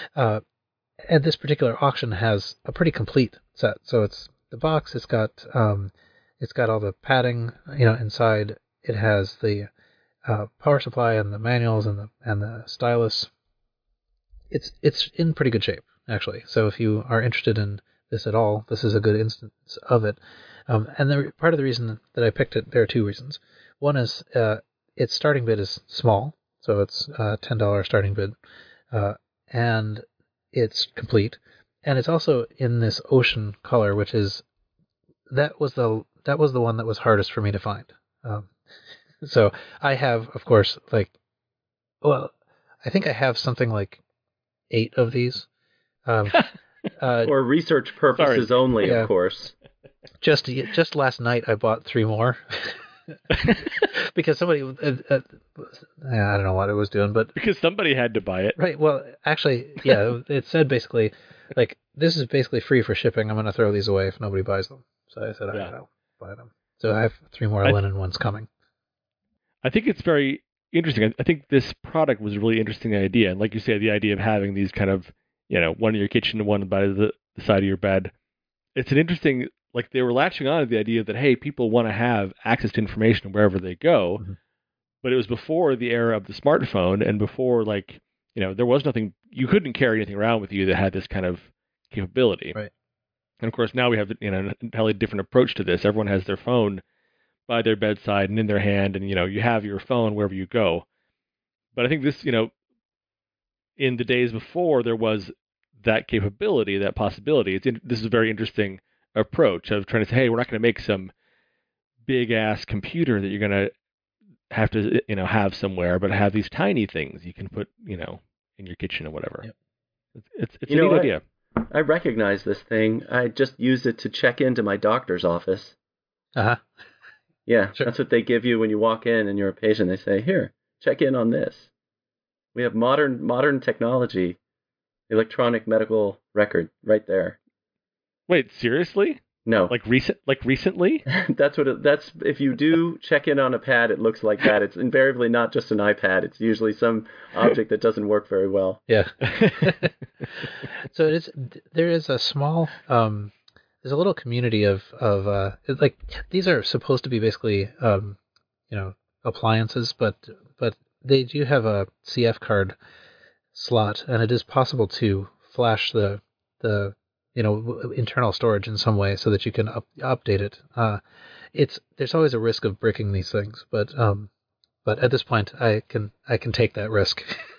Speaker 2: And this particular auction has a pretty complete set. So it's the box. It's got all the padding, inside. It has the power supply and the manuals and the stylus. It's in pretty good shape, actually. So if you are interested in this at all, this is a good instance of it. And part of the reason that I picked it, there are 2 reasons. One is its starting bid is small, so it's $10 starting bid, and it's complete, and it's also in this ocean color, which is that was the one that was hardest for me to find. So I have, of course, I think I have something like 8 of these.
Speaker 5: For research purposes only,
Speaker 2: yeah.
Speaker 5: Of course.
Speaker 2: Just last night I bought 3 more. Because somebody, I don't know what it was doing, but
Speaker 4: because somebody had to buy it,
Speaker 2: right? Well, actually, yeah, it said basically, like, this is basically free for shipping. I'm going to throw these away if nobody buys them. So I said, I'll buy them. So I have 3 more linen ones coming.
Speaker 4: I think it's very interesting. I think this product was a really interesting idea, and like you say, the idea of having these kind of, one in your kitchen and one by the side of your bed. It's an interesting. Like, they were latching on to the idea that, hey, people want to have access to information wherever they go, but it was before the era of the smartphone and before there was nothing, you couldn't carry anything around with you that had this kind of capability.
Speaker 2: Right.
Speaker 4: And of course now we have an entirely different approach to this. Everyone has their phone by their bedside and in their hand, and you have your phone wherever you go. But I think this, in the days before there was that capability, that possibility, this is a very interesting approach of trying to say, hey, we're not going to make some big ass computer that you're going to have to have somewhere, but have these tiny things you can put in your kitchen or whatever.
Speaker 2: Yep.
Speaker 4: It's a neat idea.
Speaker 5: I recognize this thing. I just used it to check into my doctor's office.
Speaker 2: Uh-huh.
Speaker 5: Yeah,
Speaker 2: Sure.
Speaker 5: That's what they give you when you walk in and you're a patient. They say, here, check in on this. We have modern technology, electronic medical record right there.
Speaker 4: Wait, seriously?
Speaker 5: No.
Speaker 4: Recently?
Speaker 5: That's if you do check in on a pad, it looks like that. It's invariably not just an iPad. It's usually some object that doesn't work very well.
Speaker 2: Yeah. So there is a small, there's a little community of these are supposed to be basically, appliances, but they do have a CF card slot, and it is possible to flash the internal storage in some way so that you can update it. There's always a risk of breaking these things, but at this point I can take that risk.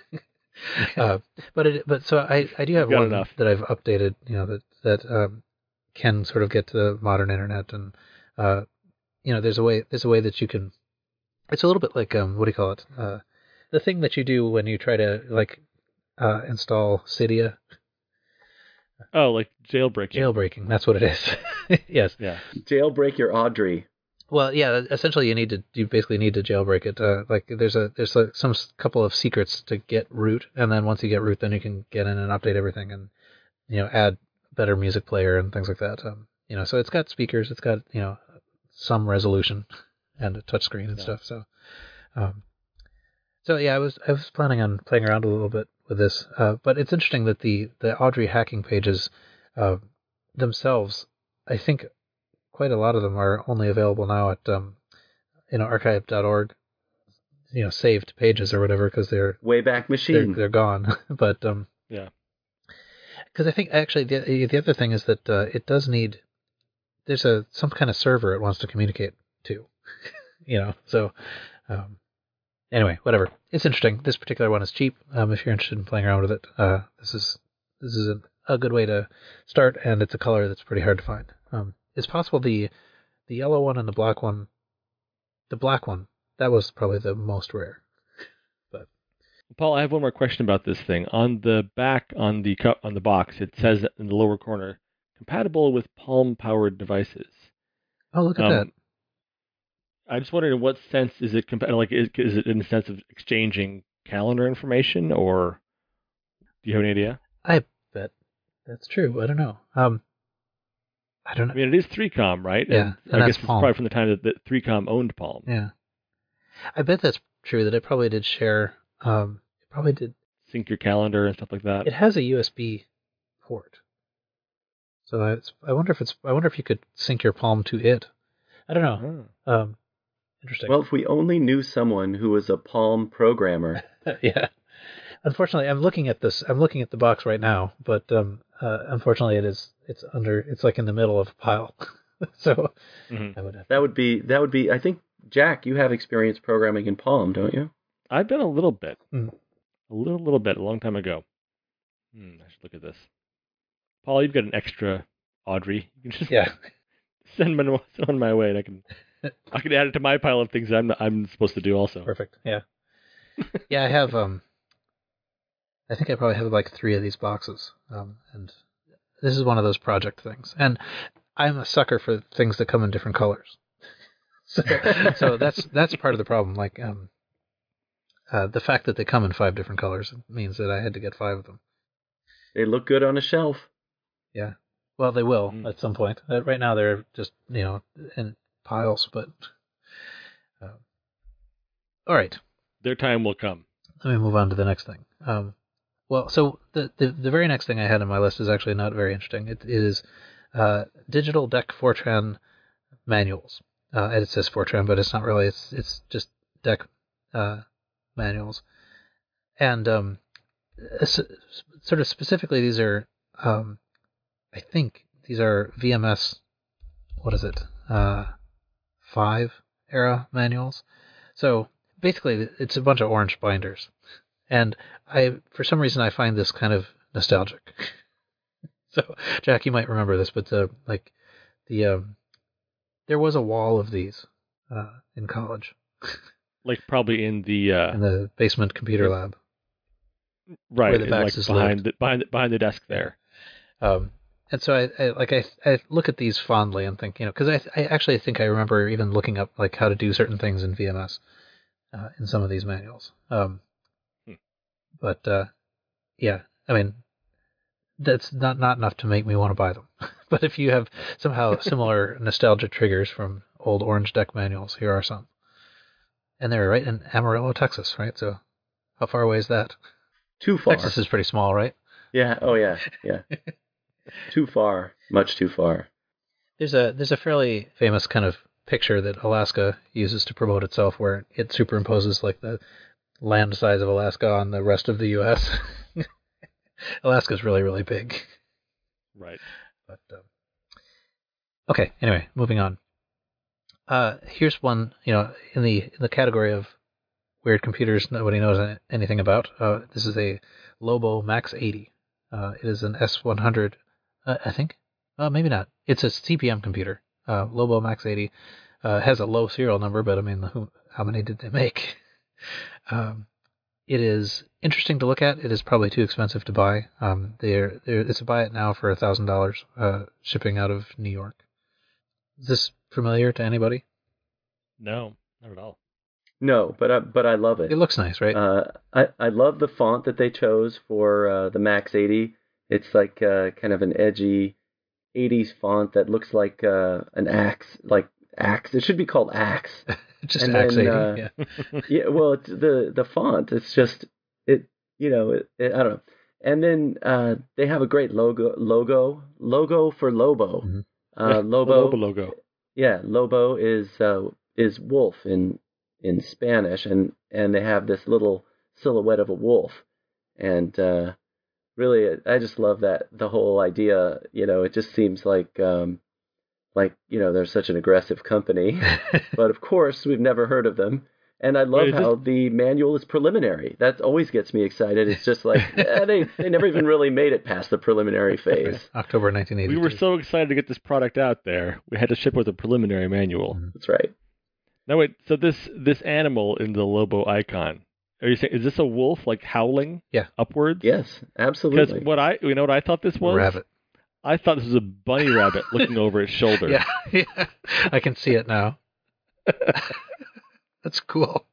Speaker 2: So I do have one
Speaker 4: enough.
Speaker 2: that I've updated, that can sort of get to the modern internet, and there's a way that you can. It's a little bit like what do you call it? The thing that you do when you try to install Cydia.
Speaker 4: Oh, like jailbreaking.
Speaker 2: Jailbreaking, that's what it is. Yes.
Speaker 4: Yeah.
Speaker 5: Jailbreak your Audrey.
Speaker 2: Well, yeah. Essentially, you basically need to jailbreak it. There's some couple of secrets to get root, and then once you get root, then you can get in and update everything, and add better music player and things like that. So it's got speakers, it's got some resolution, and a touchscreen and stuff. So yeah, I was planning on playing around a little bit with this, but it's interesting that the Audrey hacking pages themselves, I think quite a lot of them are only available now at archive.org, saved pages or whatever, because they're
Speaker 5: Wayback Machine.
Speaker 2: they're gone. But
Speaker 4: Yeah.
Speaker 2: because I think actually the other thing is that it does need, there's some kind of server it wants to communicate to, so. Anyway, whatever. It's interesting. This particular one is cheap. If you're interested in playing around with it, this is a good way to start, and it's a color that's pretty hard to find. It's possible the yellow one and the black one, that was probably the most rare. But
Speaker 4: Paul, I have one more question about this thing. On the back, on the box, it says in the lower corner, compatible with Palm-powered devices.
Speaker 2: oh, look at that.
Speaker 4: I just wondered in what sense is it is it in the sense of exchanging calendar information, or do you have any idea?
Speaker 2: I bet that's true. I don't know. I don't know.
Speaker 4: I mean, it is 3Com, right?
Speaker 2: Yeah, and
Speaker 4: I
Speaker 2: that's
Speaker 4: guess it's
Speaker 2: Palm.
Speaker 4: probably from the time that 3Com owned Palm.
Speaker 2: Yeah, I bet that's true. That it probably did share. It probably did.
Speaker 4: Sync your calendar and stuff like that.
Speaker 2: It has a USB port, so I wonder if you could sync your Palm to it. I don't know.
Speaker 4: Oh.
Speaker 2: Interesting.
Speaker 5: Well, if we only knew someone who was a Palm programmer.
Speaker 2: Yeah. Unfortunately, I'm looking at the box right now, but unfortunately, it's like in the middle of a pile. So
Speaker 4: Mhm.
Speaker 2: I would have.
Speaker 5: That would be. I think, Jack, you have experience programming in Palm, don't you?
Speaker 4: I've done a little bit.
Speaker 2: Mm.
Speaker 4: A little bit, a long time ago. I should look at this. Paul, you've got an extra Audrey. You can just
Speaker 2: Yeah.
Speaker 4: send one on my way, and I can add it to my pile of things I'm supposed to do also.
Speaker 2: Perfect. Yeah. Yeah, I have. I think I probably have like 3 of these boxes, and this is one of those project things. And I'm a sucker for things that come in different colors. So that's part of the problem. Like the fact that they come in 5 different colors means that I had to get 5 of them.
Speaker 5: They look good on a shelf.
Speaker 2: Yeah. Well, they will at some point. Right now they're just in piles, but all right.
Speaker 4: Their time will come.
Speaker 2: Let me move on to the next thing. Well, so the very next thing I had on my list is actually not very interesting. It is digital DEC Fortran manuals. And it says Fortran, but it's not really. It's just DEC manuals. And sort of specifically, these are, I think these are VMS, what is it, 5 era manuals. So basically, it's a bunch of orange binders. And for some reason, I find this kind of nostalgic. So, Jack, you might remember this, but there was a wall of these in college.
Speaker 4: Like probably in the
Speaker 2: basement computer lab.
Speaker 4: Right,
Speaker 2: where the Baxes
Speaker 4: behind the desk there.
Speaker 2: And so I look at these fondly and think, because I actually think I remember even looking up like how to do certain things in VMS in some of these manuals. But yeah, I mean, that's not enough to make me want to buy them. But if you have somehow similar nostalgia triggers from old Orange Deck manuals, here are some. And they're right in Amarillo, Texas, right? So how far away is that?
Speaker 5: Too far.
Speaker 2: Texas is pretty small, right?
Speaker 5: Yeah. Oh, yeah. Yeah. Too far. Much too far.
Speaker 2: There's a fairly famous kind of picture that Alaska uses to promote itself, where it superimposes like the land size of Alaska on the rest of the U.S. Alaska's really, really big.
Speaker 4: Right.
Speaker 2: But okay. Anyway, moving on. Here's one. In the category of weird computers nobody knows anything about. This is a Lobo Max 80. It is an S100, I think. Maybe not. It's a CP/M computer. Lobo Max 80 has a low serial number, but I mean, how many did they make? It is interesting to look at. It is probably too expensive to buy. It's a buy it now for $1,000, shipping out of New York. Is this familiar to anybody?
Speaker 4: No, not at all.
Speaker 5: No, but I love it.
Speaker 2: It looks nice, right?
Speaker 5: I love the font that they chose for the Max 80. It's like kind of an edgy 80s font that looks like an axe, like axe. It should be called axe.
Speaker 2: Just
Speaker 5: and
Speaker 2: Axe
Speaker 5: then,
Speaker 2: 80. Yeah.
Speaker 5: Yeah. Well, it's the font. It's just it. I don't know. And then they have a great logo for Lobo.
Speaker 2: Mm-hmm.
Speaker 5: Lobo
Speaker 4: logo.
Speaker 5: Yeah, Lobo is wolf in Spanish, and they have this little silhouette of a wolf, and really, I just love the whole idea. It just seems like they're such an aggressive company, but of course we've never heard of them. And I love how the manual is preliminary. That always gets me excited. It's just like they never even really made it past the preliminary phase.
Speaker 2: October 1982.
Speaker 4: We were so excited to get this product out there. We had to ship with a preliminary manual.
Speaker 2: Mm-hmm.
Speaker 5: That's right.
Speaker 4: Now wait, so this animal in the Lobo icon, are you saying, is this a wolf like howling?
Speaker 2: Yeah.
Speaker 4: Upwards?
Speaker 5: Yes, absolutely.
Speaker 4: Because what I thought this was?
Speaker 2: Rabbit.
Speaker 4: I thought this was a bunny rabbit looking over its shoulder.
Speaker 2: Yeah. I can see it now. That's cool.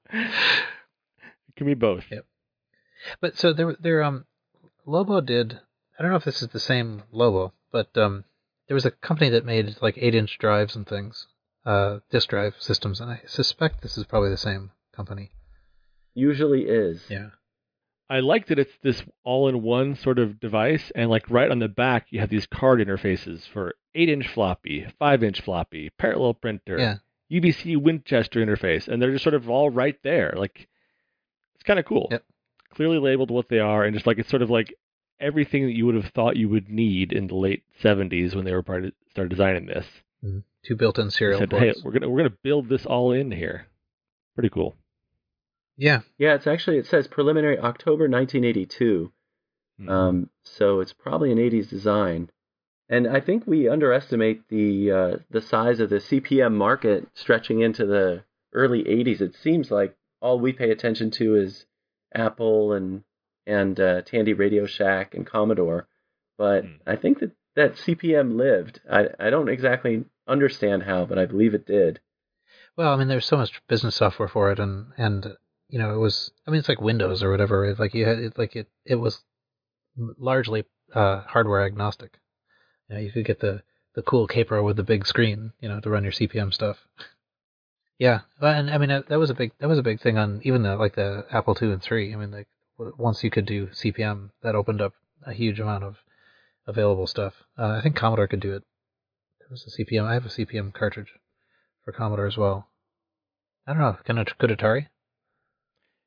Speaker 4: It can be both.
Speaker 2: Yep. But so there Lobo did, I don't know if this is the same Lobo, but there was a company that made like 8-inch drives and things, disk drive systems, and I suspect this is probably the same company.
Speaker 5: Usually is.
Speaker 2: Yeah.
Speaker 4: I like that it's this all-in-one sort of device, and like right on the back you have these card interfaces for 8-inch floppy, 5-inch floppy, parallel printer,
Speaker 2: Yeah.
Speaker 4: UBC Winchester interface, and they're just sort of all right there. Like, it's kind of cool.
Speaker 2: Yep.
Speaker 4: Clearly labeled what they are, and just like it's sort of like everything that you would have thought you would need in the late 70s when they were started designing this.
Speaker 2: Mm-hmm. 2 built-in serial
Speaker 4: said,
Speaker 2: ports.
Speaker 4: hey, we're gonna build this all in here. Pretty cool.
Speaker 2: Yeah.
Speaker 5: Yeah, it says preliminary October 1982.
Speaker 4: Mm-hmm.
Speaker 5: So it's probably an 80s design. And I think we underestimate the size of the CP/M market stretching into the early 80s. It seems like all we pay attention to is Apple and Tandy Radio Shack and Commodore. But I think that CP/M lived. I don't exactly understand how, but I believe it did.
Speaker 2: Well, I mean, there's so much business software for it, and it was. I mean, it's like Windows or whatever. It's like it was largely hardware agnostic. You could get the cool Kaypro with the big screen, to run your CP/M stuff. Yeah, and I mean that was a big thing on even the Apple II and III. I mean, like once you could do CP/M, that opened up a huge amount of available stuff. I think Commodore could do it. There was a CP/M. I have a CP/M cartridge for Commodore as well. I don't know. Could Atari?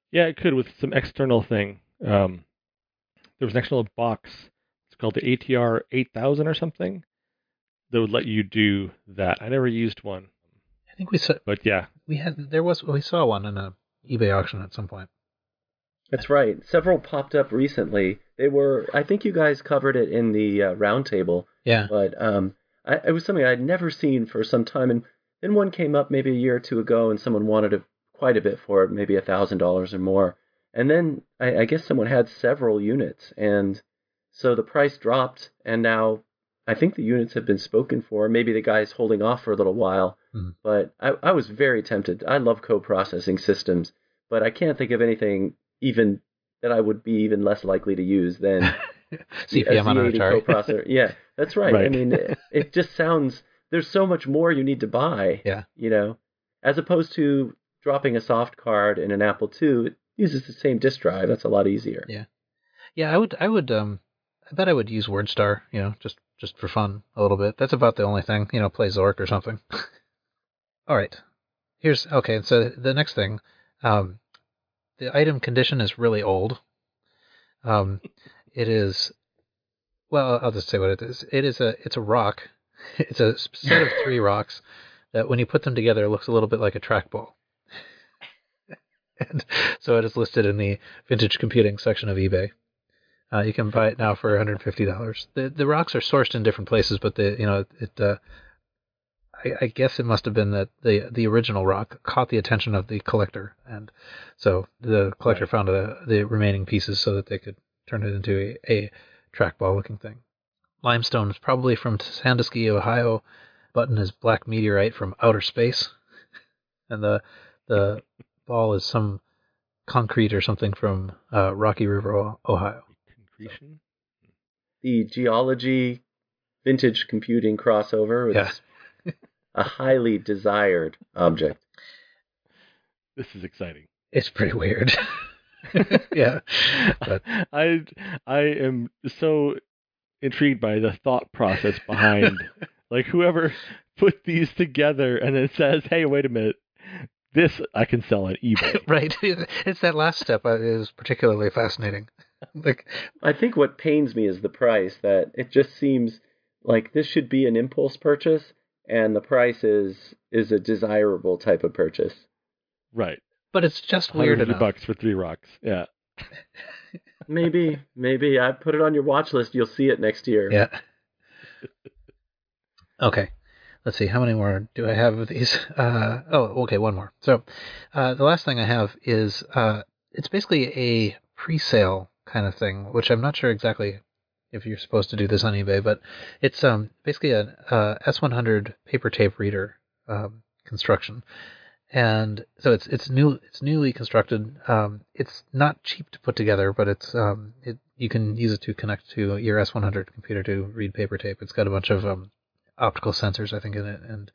Speaker 4: Yeah, it could with some external thing. There was an external box. It's called the ATR 8000 or something that would let you do that. I never used one,
Speaker 2: I think we saw
Speaker 4: but yeah,
Speaker 2: we saw one in a eBay auction at some point.
Speaker 5: That's right. Several popped up recently. They were, I think you guys covered it in the roundtable,
Speaker 2: Yeah.
Speaker 5: but it was something I'd never seen for some time. And then one came up maybe a year or two ago, and someone wanted quite a bit for it, maybe $1,000 or more. And then I guess someone had several units, and so the price dropped, and now I think the units have been spoken for. Maybe the guy's holding off for a little while, but I was very tempted. I love co-processing systems, but I can't think of anything even that I would be even less likely to use than
Speaker 2: CPM on an
Speaker 5: Z80
Speaker 2: Atari.
Speaker 5: coprocessor. Yeah, that's right.
Speaker 4: Right.
Speaker 5: I mean, it just sounds, there's so much more you need to buy.
Speaker 2: Yeah.
Speaker 5: As opposed to dropping a soft card in an Apple II, it uses the same disk drive. That's a lot easier.
Speaker 2: Yeah. Yeah, I would I bet I would use WordStar, just for fun a little bit. That's about the only thing, play Zork or something. All right. So the next thing, the item condition is really old. It is, well, I'll just say what it is. It's a rock. It's a set of 3 rocks that when you put them together, it looks a little bit like a trackball. And so it is listed in the vintage computing section of eBay. You can buy it now for $150. The rocks are sourced in different places, but I guess it must have been that the original rock caught the attention of the collector, and so the collector found the remaining pieces so that they could turn it into a trackball-looking thing. Limestone is probably from Sandusky, Ohio. Button is black meteorite from outer space, and the ball is some concrete or something from Rocky River, Ohio.
Speaker 4: concretion.
Speaker 5: The geology vintage computing crossover is a highly desired object.
Speaker 4: This is exciting.
Speaker 2: It's pretty weird. Yeah. But
Speaker 4: I am so intrigued by the thought process behind like whoever put these together and then says, "Hey, wait a minute. This I can sell on eBay."
Speaker 2: right. It's that last step is particularly fascinating.
Speaker 5: I think what pains me is the price, that it just seems like this should be an impulse purchase, and the price is a desirable type of purchase.
Speaker 4: Right.
Speaker 2: But it's just weird enough.
Speaker 4: $150 for 3 rocks. Yeah.
Speaker 5: Maybe I put it on your watch list. You'll see it next year.
Speaker 2: Yeah. Okay. Let's see. How many more do I have of these? Okay. One more. So, the last thing I have is, it's basically a pre-sale kind of thing, which I'm not sure exactly if you're supposed to do this on eBay, but it's, basically a S100 paper tape reader, construction. And so it's newly constructed. It's not cheap to put together, but you can use it to connect to your S100 computer to read paper tape. It's got a bunch of optical sensors, I think, in it, and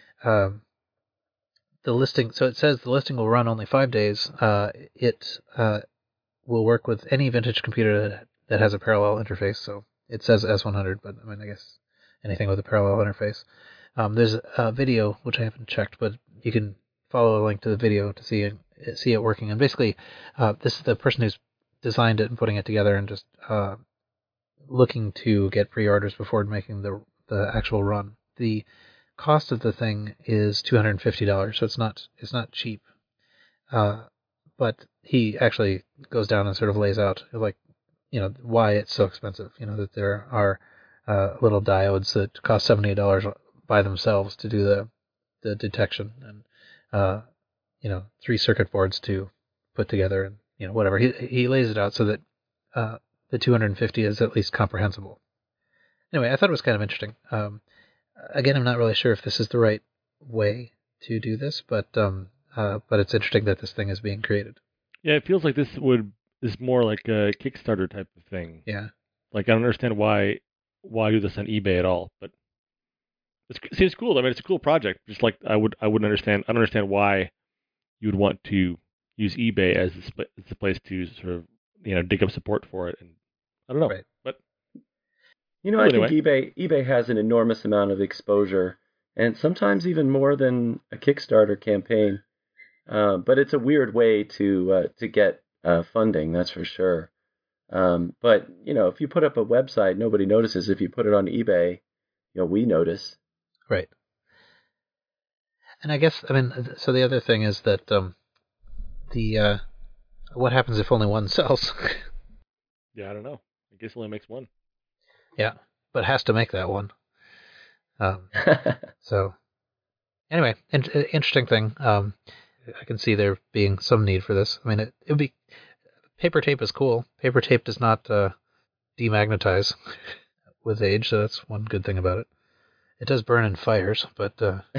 Speaker 2: the listing. So it says the listing will run only 5 days. It will work with any vintage computer that has a parallel interface. So it says S100, but I mean, I guess anything with a parallel interface. There's a video which I haven't checked, but you can follow a link to the video to see it working. And basically, this is the person who's designed it and putting it together, and just looking to get pre-orders before making the actual run. The cost of the thing is $250, so it's not cheap. But he actually goes down and sort of lays out why it's so expensive. That there are little diodes that cost $78 by themselves to do the detection, and 3 circuit boards to put together, and whatever. He lays it out so that the $250 is at least comprehensible. Anyway, I thought it was kind of interesting. Again, I'm not really sure if this is the right way to do this, but it's interesting that this thing is being created.
Speaker 4: Yeah, it feels like this is more like a Kickstarter type of thing.
Speaker 2: Yeah.
Speaker 4: Like I don't understand why do this on eBay at all, but it seems cool. I mean, it's a cool project. Just like I wouldn't understand. I don't understand why you would want to use eBay as a place to sort of dig up support for it, and I don't know.
Speaker 2: Right.
Speaker 4: But
Speaker 5: I think eBay has an enormous amount of exposure, and sometimes even more than a Kickstarter campaign. But it's a weird way to get funding, that's for sure. But if you put up a website, nobody notices. If you put it on eBay, we notice.
Speaker 2: Right. And I guess, so the other thing is that what happens if only one sells?
Speaker 4: Yeah, I don't know. I guess it only makes one.
Speaker 2: Yeah, but has to make that one. So, anyway, interesting thing. I can see there being some need for this. It would be paper tape is cool. Paper tape does not demagnetize with age, so that's one good thing about it. It does burn in fires, but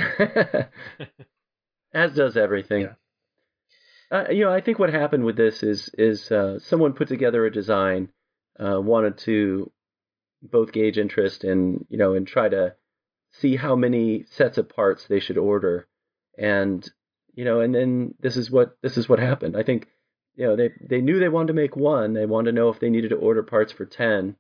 Speaker 5: as does everything.
Speaker 2: Yeah.
Speaker 5: I think what happened with this is someone put together a design, wanted to both gauge interest and try to see how many sets of parts they should order, and then this is what happened. I think they knew they wanted to make one. They wanted to know if they needed to order parts for 10.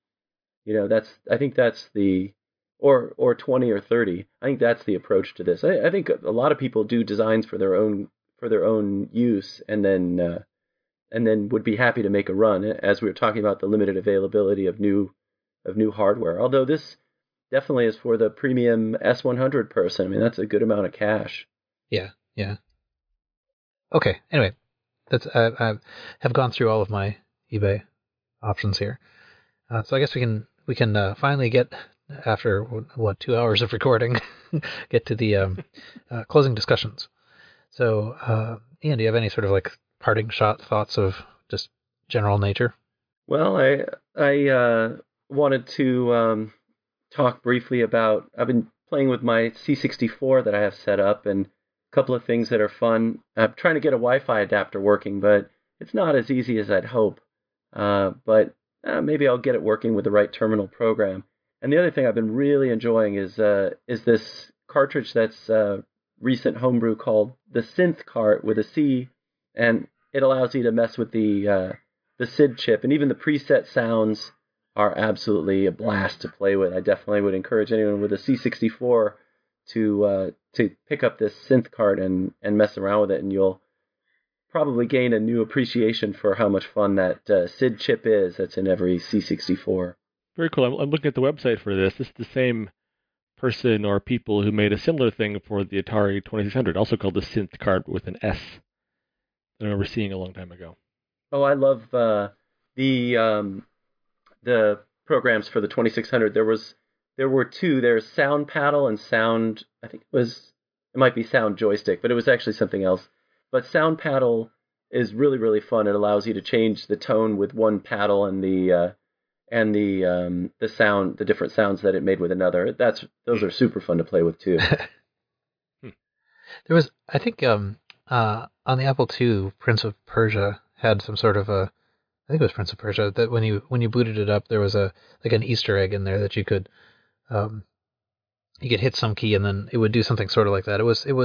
Speaker 5: I think that's the or 20 or 30. I think that's the approach to this. I think a lot of people do designs for their own use, and then would be happy to make a run, as we were talking about the limited availability of new hardware. Although this definitely is for the premium S100 person. That's a good amount of cash.
Speaker 2: Yeah. Okay. Anyway, I have gone through all of my eBay options here, so I guess we can finally get, after 2 hours of recording, get to the closing discussions. So, Ian, do you have any sort of parting shot thoughts of just general nature?
Speaker 5: Well, I wanted to talk briefly about, I've been playing with my C64 that I have set up, and a couple of things that are fun. I'm trying to get a Wi-Fi adapter working, but it's not as easy as I'd hope. But maybe I'll get it working with the right terminal program. And the other thing I've been really enjoying is this cartridge that's recent homebrew called the Synth Cart with a C, and it allows you to mess with the SID chip, and even the preset sounds are absolutely a blast to play with. I definitely would encourage anyone with a C64 to pick up this Synth Cart and mess around with it, and you'll probably gain a new appreciation for how much fun that SID chip is that's in every C64.
Speaker 4: Very cool. I'm looking at the website for this. This is the same person or people who made a similar thing for the Atari 2600, also called the Synth Cart with an S, that I remember seeing a long time ago.
Speaker 5: Oh, I love the programs for the 2600. There were two. There's Sound Paddle and Sound. I think it might be Sound Joystick, but it was actually something else. But Sound Paddle is really, really fun. It allows you to change the tone with one paddle and the sound, the different sounds that it made with another. Those are super fun to play with too.
Speaker 2: There was, I think, on the Apple II, Prince of Persia had some sort of I think it was Prince of Persia, that when you booted it up, there was an Easter egg in there that you could hit some key and then it would do something sort of like that. It was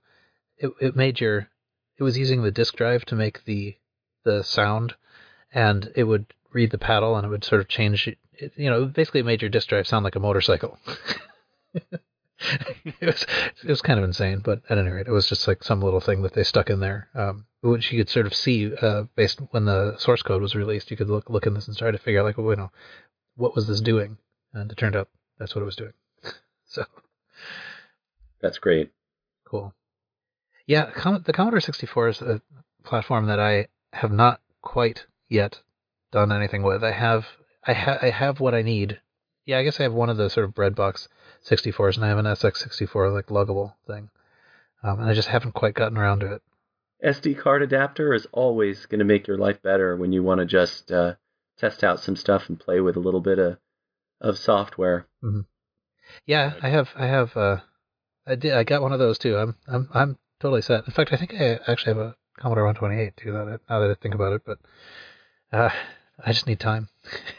Speaker 2: using the disk drive to make the sound, and it would read the paddle and it would sort of change it. Basically it made your disk drive sound like a motorcycle. It was kind of insane, but at any rate, it was just some little thing that they stuck in there, which you could sort of see based when the source code was released. You could look in this and try to figure out what was this doing, and it turned out that's what it was doing. So
Speaker 5: that's great.
Speaker 2: Cool. Yeah, the Commodore 64 is a platform that I have not quite yet done anything with. I have what I need. Yeah, I guess I have one of the sort of breadbox 64s, and I have an SX64 luggable thing, and I just haven't quite gotten around to it.
Speaker 5: SD card adapter is always going to make your life better when you want to just test out some stuff and play with a little bit of software.
Speaker 2: Mm-hmm. Yeah, I got one of those too. I'm totally set. In fact, I think I actually have a Commodore 128 too. Now that I think about it, but I just need time.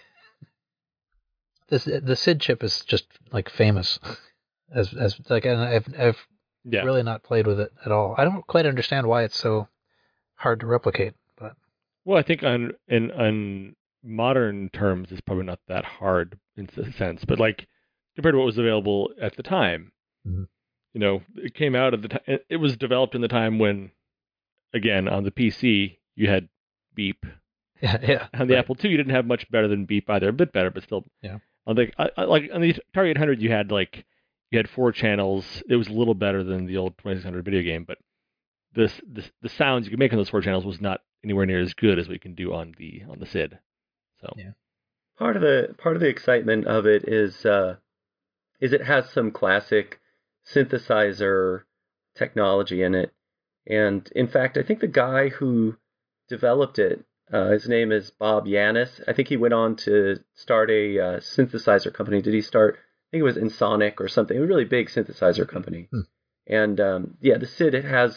Speaker 2: The SID chip is just famous as and I've really not played with it at all. I don't quite understand why it's so hard to replicate, but
Speaker 4: I think on modern terms it's probably not that hard in a sense, but compared to what was available at the time,
Speaker 2: mm-hmm.
Speaker 4: It came out at the time. It was developed in the time when again, on the PC, you had Beep.
Speaker 2: Yeah.
Speaker 4: On the
Speaker 2: right.
Speaker 4: Apple II, you didn't have much better than Beep either. A bit better, but still.
Speaker 2: Yeah.
Speaker 4: On the like on the Atari 800, you had 4 channels. It was a little better than the old 2600 video game, but the sounds you could make on those 4 channels was not anywhere near as good as what you can do on the SID. So
Speaker 2: Yeah.
Speaker 5: Part of the excitement of it is it has some classic synthesizer technology in it, and in fact, I think the guy who developed it, his name is Bob Yanis. I think he went on to start a synthesizer company. Did he start? I think it was Ensoniq or something. A really big synthesizer company. And the SID,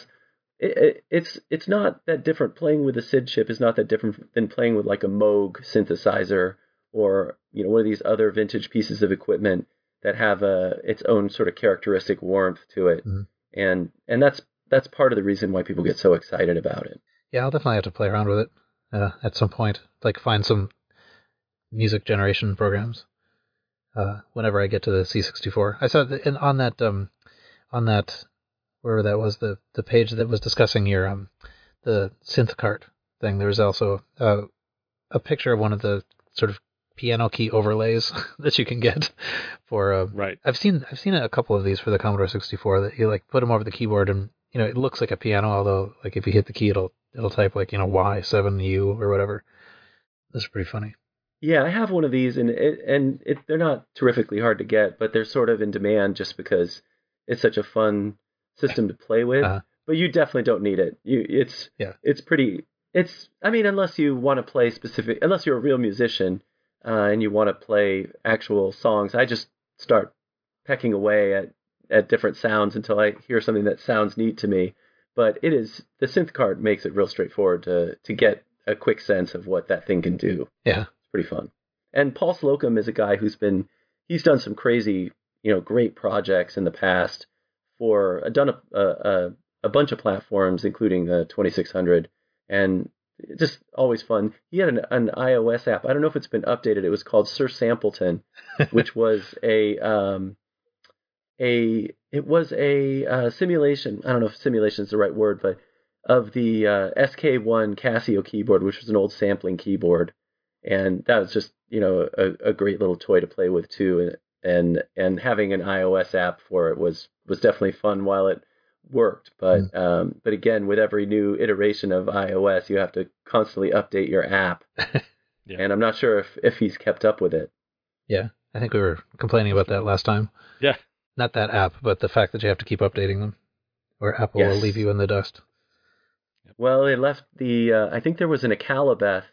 Speaker 5: it's not that different. Playing with the SID chip is not that different than playing with like a Moog synthesizer or one of these other vintage pieces of equipment that have its own sort of characteristic warmth to it. And that's part of the reason why people get so excited about it.
Speaker 2: Yeah, I'll definitely have to play around with it at some point. Like find some music generation programs whenever I get to the C64. I saw that on that wherever that was, the page that was discussing your the synth cart thing. There was also a picture of one of the sort of piano key overlays that you can get for
Speaker 4: right.
Speaker 2: I've seen a couple of these for the Commodore 64 that you like put them over the keyboard and it looks like a piano, although like if you hit the key it'll type like Y7U or whatever. That's pretty funny.
Speaker 5: Yeah, I have one of these, and they're not terrifically hard to get, but they're sort of in demand just because it's such a fun system to play with. But you definitely don't need it. Unless you want to play unless you're a real musician and you want to play actual songs, I just start pecking away at different sounds until I hear something that sounds neat to me. But the synth card makes it real straightforward to get a quick sense of what that thing can do.
Speaker 2: Yeah.
Speaker 5: It's pretty fun. And Paul Slocum is a guy he's done some crazy, great projects in the past done a bunch of platforms, including the 2600, and just always fun. He had an iOS app. I don't know if it's been updated. It was called Sir Sampleton, which was a simulation. I don't know if simulation is the right word, but of the SK1 Casio keyboard, which was an old sampling keyboard, and that was just a great little toy to play with too. And having an iOS app for it was definitely fun while it worked. But again, with every new iteration of iOS, you have to constantly update your app. Yeah. And I'm not sure if he's kept up with it.
Speaker 2: Yeah, I think we were complaining about that last time.
Speaker 4: Yeah.
Speaker 2: Not that app, but the fact that you have to keep updating them, or Apple will leave you in the dust.
Speaker 5: Well, they left I think there was an Akalabeth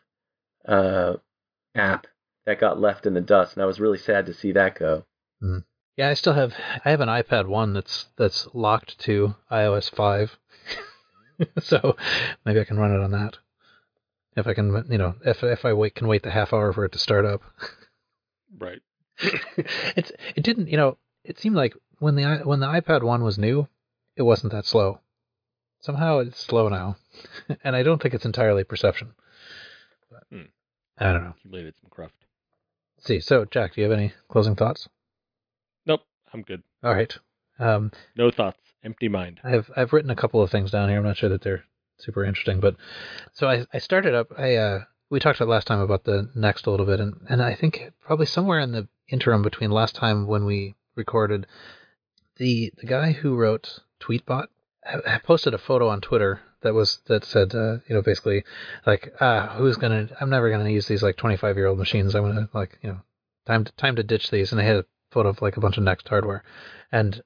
Speaker 5: app that got left in the dust, and I was really sad to see that go.
Speaker 2: Yeah, I have an iPad 1 that's locked to iOS 5, so maybe I can run it on that. If I can, if I can wait the half hour for it to start up.
Speaker 4: Right.
Speaker 2: It didn't, it seemed like when the iPad 1 was new, it wasn't that slow. Somehow it's slow now, and I don't think it's entirely perception. But, I don't know.
Speaker 4: Accumulated some cruft.
Speaker 2: Let's see, so Jack, do you have any closing thoughts?
Speaker 4: Nope, I'm good.
Speaker 2: All right.
Speaker 4: No thoughts. Empty mind.
Speaker 2: I've written a couple of things down here. I'm not sure that they're super interesting, but so I started up. We talked about last time about the Next a little bit, and I think probably somewhere in the interim between last time when we recorded, the guy who wrote Tweetbot I posted a photo on Twitter that said basically like I'm never gonna use these like 25-year-old machines. I'm gonna time to ditch these, and they had a photo of like a bunch of Next hardware, and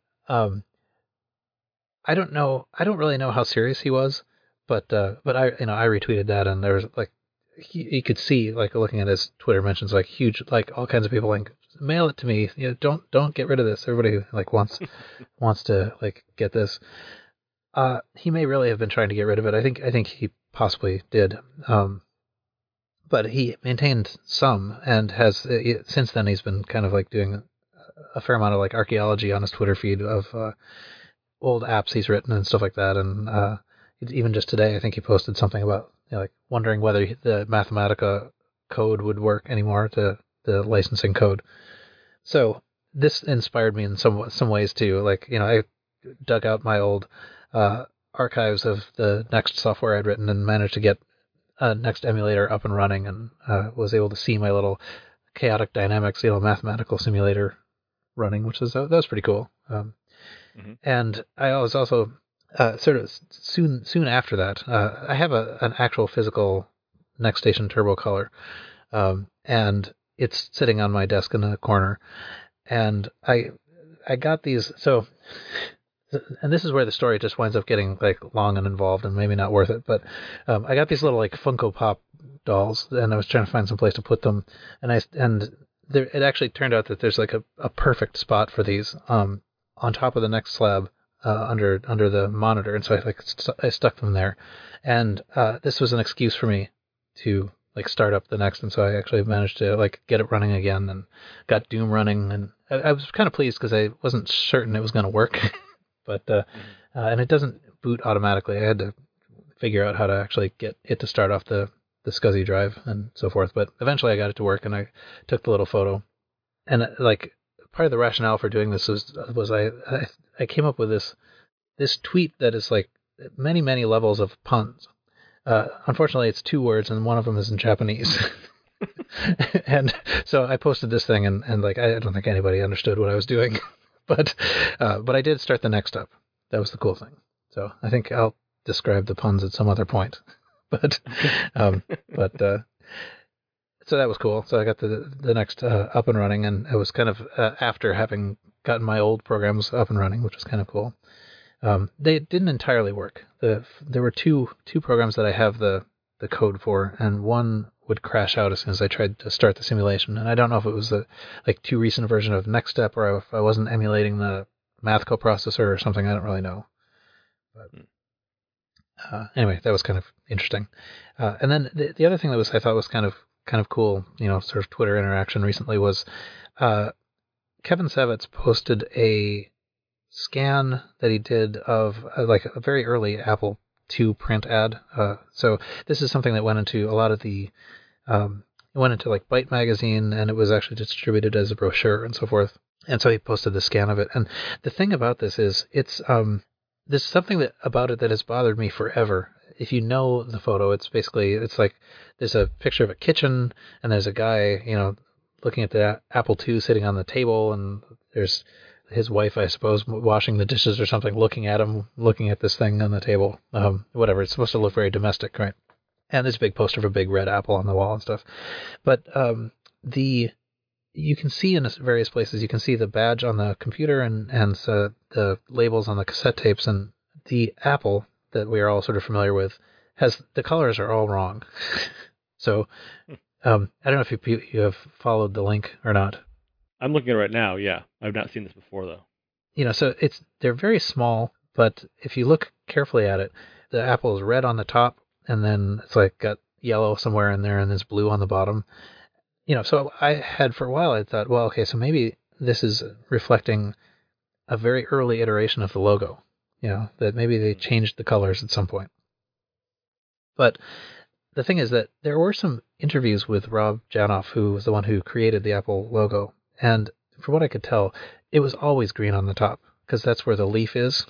Speaker 2: I don't really know how serious he was, but I retweeted that, and there was like you could see like looking at his Twitter mentions like huge, like all kinds of people like mail it to me, don't get rid of this. Everybody like wants to like get this. He may really have been trying to get rid of it. I think he possibly did. But he maintained some, and has since then he's been kind of like doing a fair amount of like archaeology on his Twitter feed of old apps he's written and stuff like that. And even just today, I think he posted something about like wondering whether the Mathematica code would work anymore, the licensing code. So this inspired me in some ways too. Like I dug out my old archives of the Next software I'd written and managed to get a Next emulator up and running, and was able to see my little chaotic dynamics, mathematical simulator running, which was that was pretty cool. And I was also sort of soon after that, I have an actual physical Next Station Turbo Color, and it's sitting on my desk in a corner, and I got these. So, and this is where the story just winds up getting like long and involved and maybe not worth it. But I got these little like Funko Pop dolls, and I was trying to find some place to put them, and it actually turned out that there's like a perfect spot for these on top of the Next slab under the monitor, and so I stuck them there, and this was an excuse for me to like start up the Next, and so I actually managed to like get it running again and got Doom running, and I was kind of pleased because I wasn't certain it was going to work, but and it doesn't boot automatically. I had to figure out how to actually get it to start off the SCSI drive and so forth, but eventually I got it to work, and I took the little photo, and like part of the rationale for doing this was I came up with this tweet that is like many levels of puns. Unfortunately, it's 2 words, and one of them is in Japanese. And so I posted this thing, and like I don't think anybody understood what I was doing, but I did start the Next up. That was the cool thing. So I think I'll describe the puns at some other point. But so that was cool. So I got the Next up and running, and it was kind of after having gotten my old programs up and running, which was kind of cool. They didn't entirely work. There were two programs that I have the code for, and one would crash out as soon as I tried to start the simulation. And I don't know if it was a like too recent version of NextStep, or if I wasn't emulating the math coprocessor or something. I don't really know. But anyway, that was kind of interesting. And then the other thing that I thought was kind of cool, sort of Twitter interaction recently was Kevin Savitz posted a scan that he did of like a very early Apple II print ad. So this is something that went into a lot of the, it went into like Byte magazine, and it was actually distributed as a brochure and so forth. And so he posted the scan of it. And the thing about this is there's something about it that has bothered me forever. If you know the photo, it's like there's a picture of a kitchen, and there's a guy, looking at the Apple II sitting on the table, and there's his wife, I suppose, washing the dishes or something, looking at him, looking at this thing on the table. Whatever. It's supposed to look very domestic, right? And there's a big poster of a big red apple on the wall and stuff. But you can see in various places, you can see the badge on the computer and the labels on the cassette tapes, and the apple that we are all sort of familiar with the colors are all wrong. So I don't know if you have followed the link or not.
Speaker 4: I'm looking at it right now. Yeah, I've not seen this before though.
Speaker 2: So they're very small, but if you look carefully at it, the apple is red on the top, and then it's like got yellow somewhere in there, and there's blue on the bottom. So I had for a while, I thought, well, okay, so maybe this is reflecting a very early iteration of the logo. That maybe they changed the colors at some point. But the thing is that there were some interviews with Rob Janoff, who was the one who created the Apple logo. And from what I could tell, it was always green on the top, because that's where the leaf is.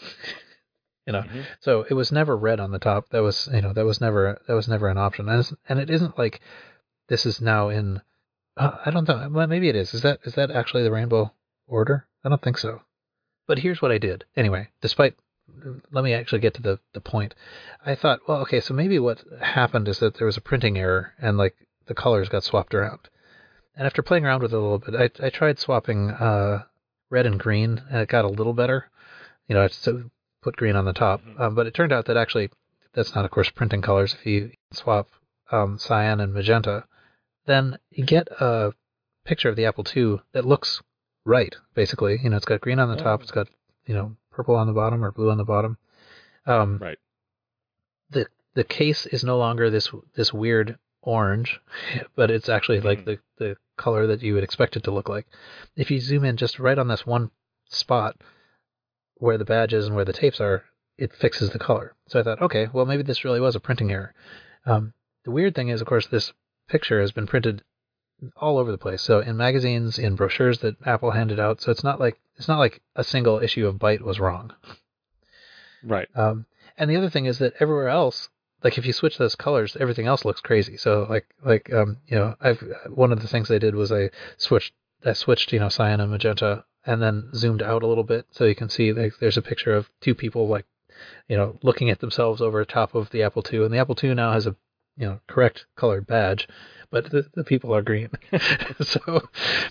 Speaker 2: So it was never red on the top. That was never an option. And it isn't like this is now in, I don't know. Well, maybe it is. Is that actually the rainbow order? I don't think so. But here's what I did. Anyway, let me actually get to the point. I thought, well, okay, so maybe what happened is that there was a printing error, and like the colors got swapped around. And after playing around with it a little bit, I tried swapping red and green, and it got a little better. I put green on the top. But it turned out that actually that's not, of course, printing colors. If you swap cyan and magenta, then you get a picture of the Apple II that looks right, basically. It's got green on the top. It's got, purple on the bottom or blue on the bottom.
Speaker 4: Right.
Speaker 2: The case is no longer this weird orange, but it's actually like the color that you would expect it to look like. If you zoom in just right on this one spot where the badge is and where the tapes are, it fixes the color. So I thought, okay, well, maybe this really was a printing error. The weird thing is, of course, this picture has been printed all over the place. So in magazines, in brochures that Apple handed out. So it's not like a single issue of Byte was wrong.
Speaker 4: Right.
Speaker 2: And the other thing is that everywhere else, like if you switch those colors, everything else looks crazy. So one of the things I did was I switched cyan and magenta, and then zoomed out a little bit so you can see like there's a picture of two people like looking at themselves over top of the Apple II, and the Apple II now has a correct colored badge, but the people are green. So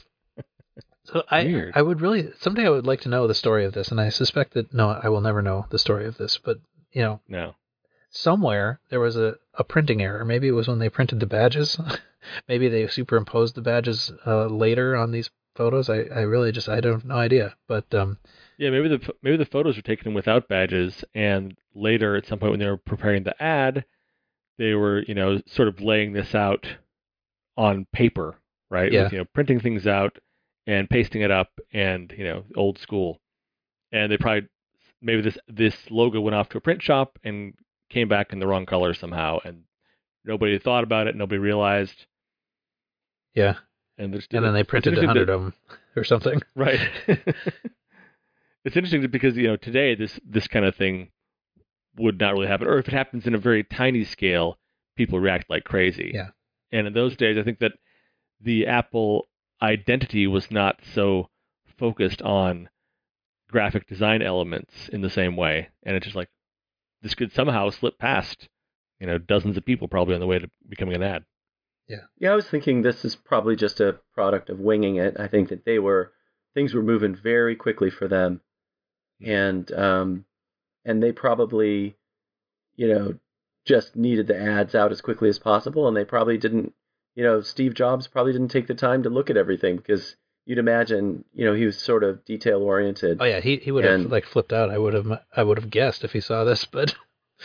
Speaker 4: Weird.
Speaker 2: I would really someday I would like to know the story of this, and I suspect that I will never know the story of this, but
Speaker 4: No.
Speaker 2: somewhere there was a printing error. Maybe it was when they printed the badges. Maybe they superimposed the badges later on these photos. I really I don't have no idea. But
Speaker 4: Yeah, maybe the photos were taken without badges, and later at some point when they were preparing the ad, they were sort of laying this out on paper, right?
Speaker 2: Yeah.
Speaker 4: With, printing things out and pasting it up, and old school. And they probably maybe this logo went off to a print shop and came back in the wrong color somehow, and nobody thought about it. Nobody realized.
Speaker 2: Yeah.
Speaker 4: And
Speaker 2: then they printed 100 of them or something.
Speaker 4: Right. It's interesting because today this kind of thing would not really happen, or if it happens in a very tiny scale, people react like crazy.
Speaker 2: Yeah.
Speaker 4: And in those days, I think that the Apple identity was not so focused on graphic design elements in the same way, and it's just like this could somehow slip past dozens of people probably on the way to becoming an ad.
Speaker 5: Yeah, I was thinking this is probably just a product of winging it. I think that things were moving very quickly for them, and they probably, just needed the ads out as quickly as possible, and they probably didn't, Steve Jobs probably didn't take the time to look at everything because you'd imagine, he was sort of detail oriented.
Speaker 2: Oh yeah, he would have like flipped out. I would have guessed if he saw this, but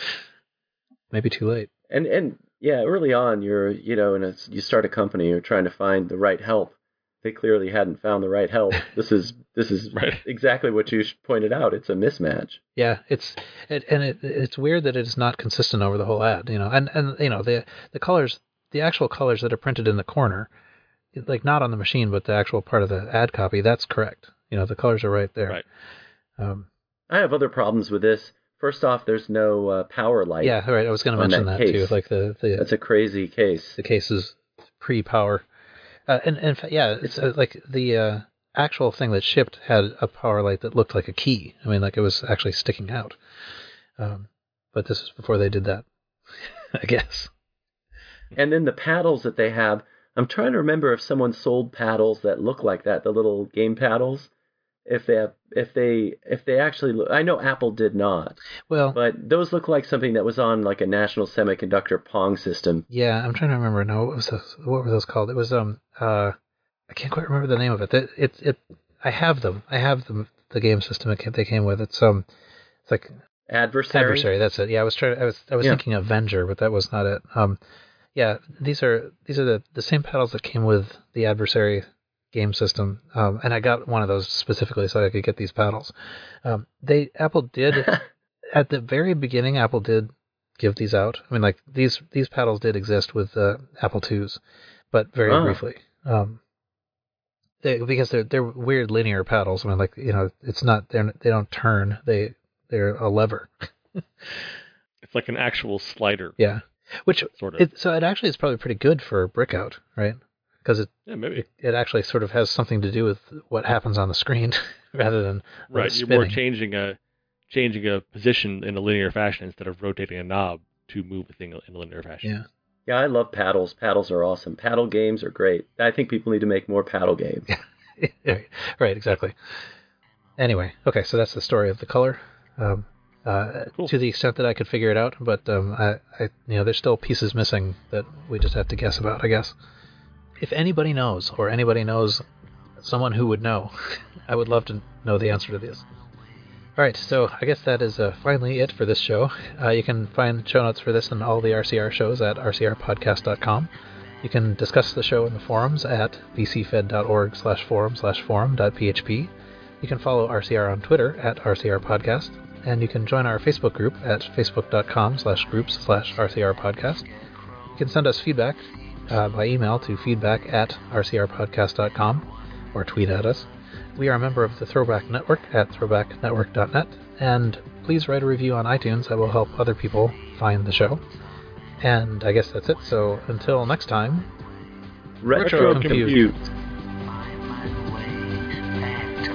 Speaker 2: maybe too late.
Speaker 5: And yeah, early on, you're, you start a company, you're trying to find the right help. They clearly hadn't found the right help. This is
Speaker 4: Right.
Speaker 5: Exactly what you pointed out. It's a mismatch.
Speaker 2: Yeah, it's weird that it's not consistent over the whole ad, and the colors, the actual colors that are printed in the corner, like not on the machine, but the actual part of the ad copy, that's correct. The colors are right there.
Speaker 4: Right.
Speaker 5: I have other problems with this. First off, there's no power light.
Speaker 2: Yeah, right. I was going to mention that too. Like
Speaker 5: that's a crazy case.
Speaker 2: The case is pre-power. And in fact, yeah, it's like the actual thing that shipped had a power light that looked like a key. I mean, like it was actually sticking out. But this is before they did that, I guess.
Speaker 5: And then the paddles that they have, I'm trying to remember if someone sold paddles that look like that, the little game paddles. If they actually look, I know Apple did not.
Speaker 2: Well,
Speaker 5: but those look like something that was on like a National Semiconductor Pong system.
Speaker 2: Yeah, I'm trying to remember now. What were those called? It was I can't quite remember the name of it. I have them. I have the game system they came with. It's like Adversary. That's it. Yeah, I was thinking Avenger, but that was not it. Yeah, these are the same paddles that came with the Adversary game system, and I got one of those specifically so I could get these paddles. Apple did at the very beginning. Apple did give these out. I mean, like these paddles did exist with Apple IIs, but very briefly. Because they're weird linear paddles. I mean, like it's not they don't turn. They're a lever.
Speaker 4: It's like an actual slider.
Speaker 2: Yeah, which
Speaker 4: sort of.
Speaker 2: So it actually is probably pretty good for Brickout, right? Because it actually sort of has something to do with what happens on the screen rather than
Speaker 4: right.
Speaker 2: You're
Speaker 4: more changing a position in a linear fashion instead of rotating a knob to move a thing in a linear fashion.
Speaker 2: Yeah.
Speaker 5: Yeah, I love paddles. Paddles are awesome. Paddle games are great. I think people need to make more paddle games.
Speaker 2: Right, exactly. Anyway, okay, so that's the story of the color.
Speaker 4: Cool.
Speaker 2: To the extent that I could figure it out, but I there's still pieces missing that we just have to guess about, I guess. If anybody knows, or anybody knows someone who would know, I would love to know the answer to this. All right, so I guess that is finally it for this show. You can find show notes for this and all the RCR shows at rcrpodcast.com. You can discuss the show in the forums at vcfed.org/forum/forum.php. You can follow RCR on Twitter at rcrpodcast, and you can join our Facebook group at facebook.com/groups/rcrpodcast. You can send us feedback by email to feedback@rcrpodcast.com or tweet at us. We are a member of the Throwback Network at throwbacknetwork.net, and please write a review on iTunes. That will help other people find the show. And I guess that's it. So until next time,
Speaker 5: Retro
Speaker 2: Compute.
Speaker 5: Compute.
Speaker 3: Find my way back to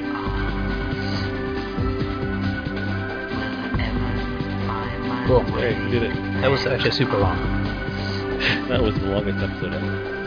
Speaker 3: Oz. Will I ever find my
Speaker 2: Cool.
Speaker 3: way
Speaker 4: Hey, we did it.
Speaker 2: That was actually super long.
Speaker 4: That was the longest episode ever.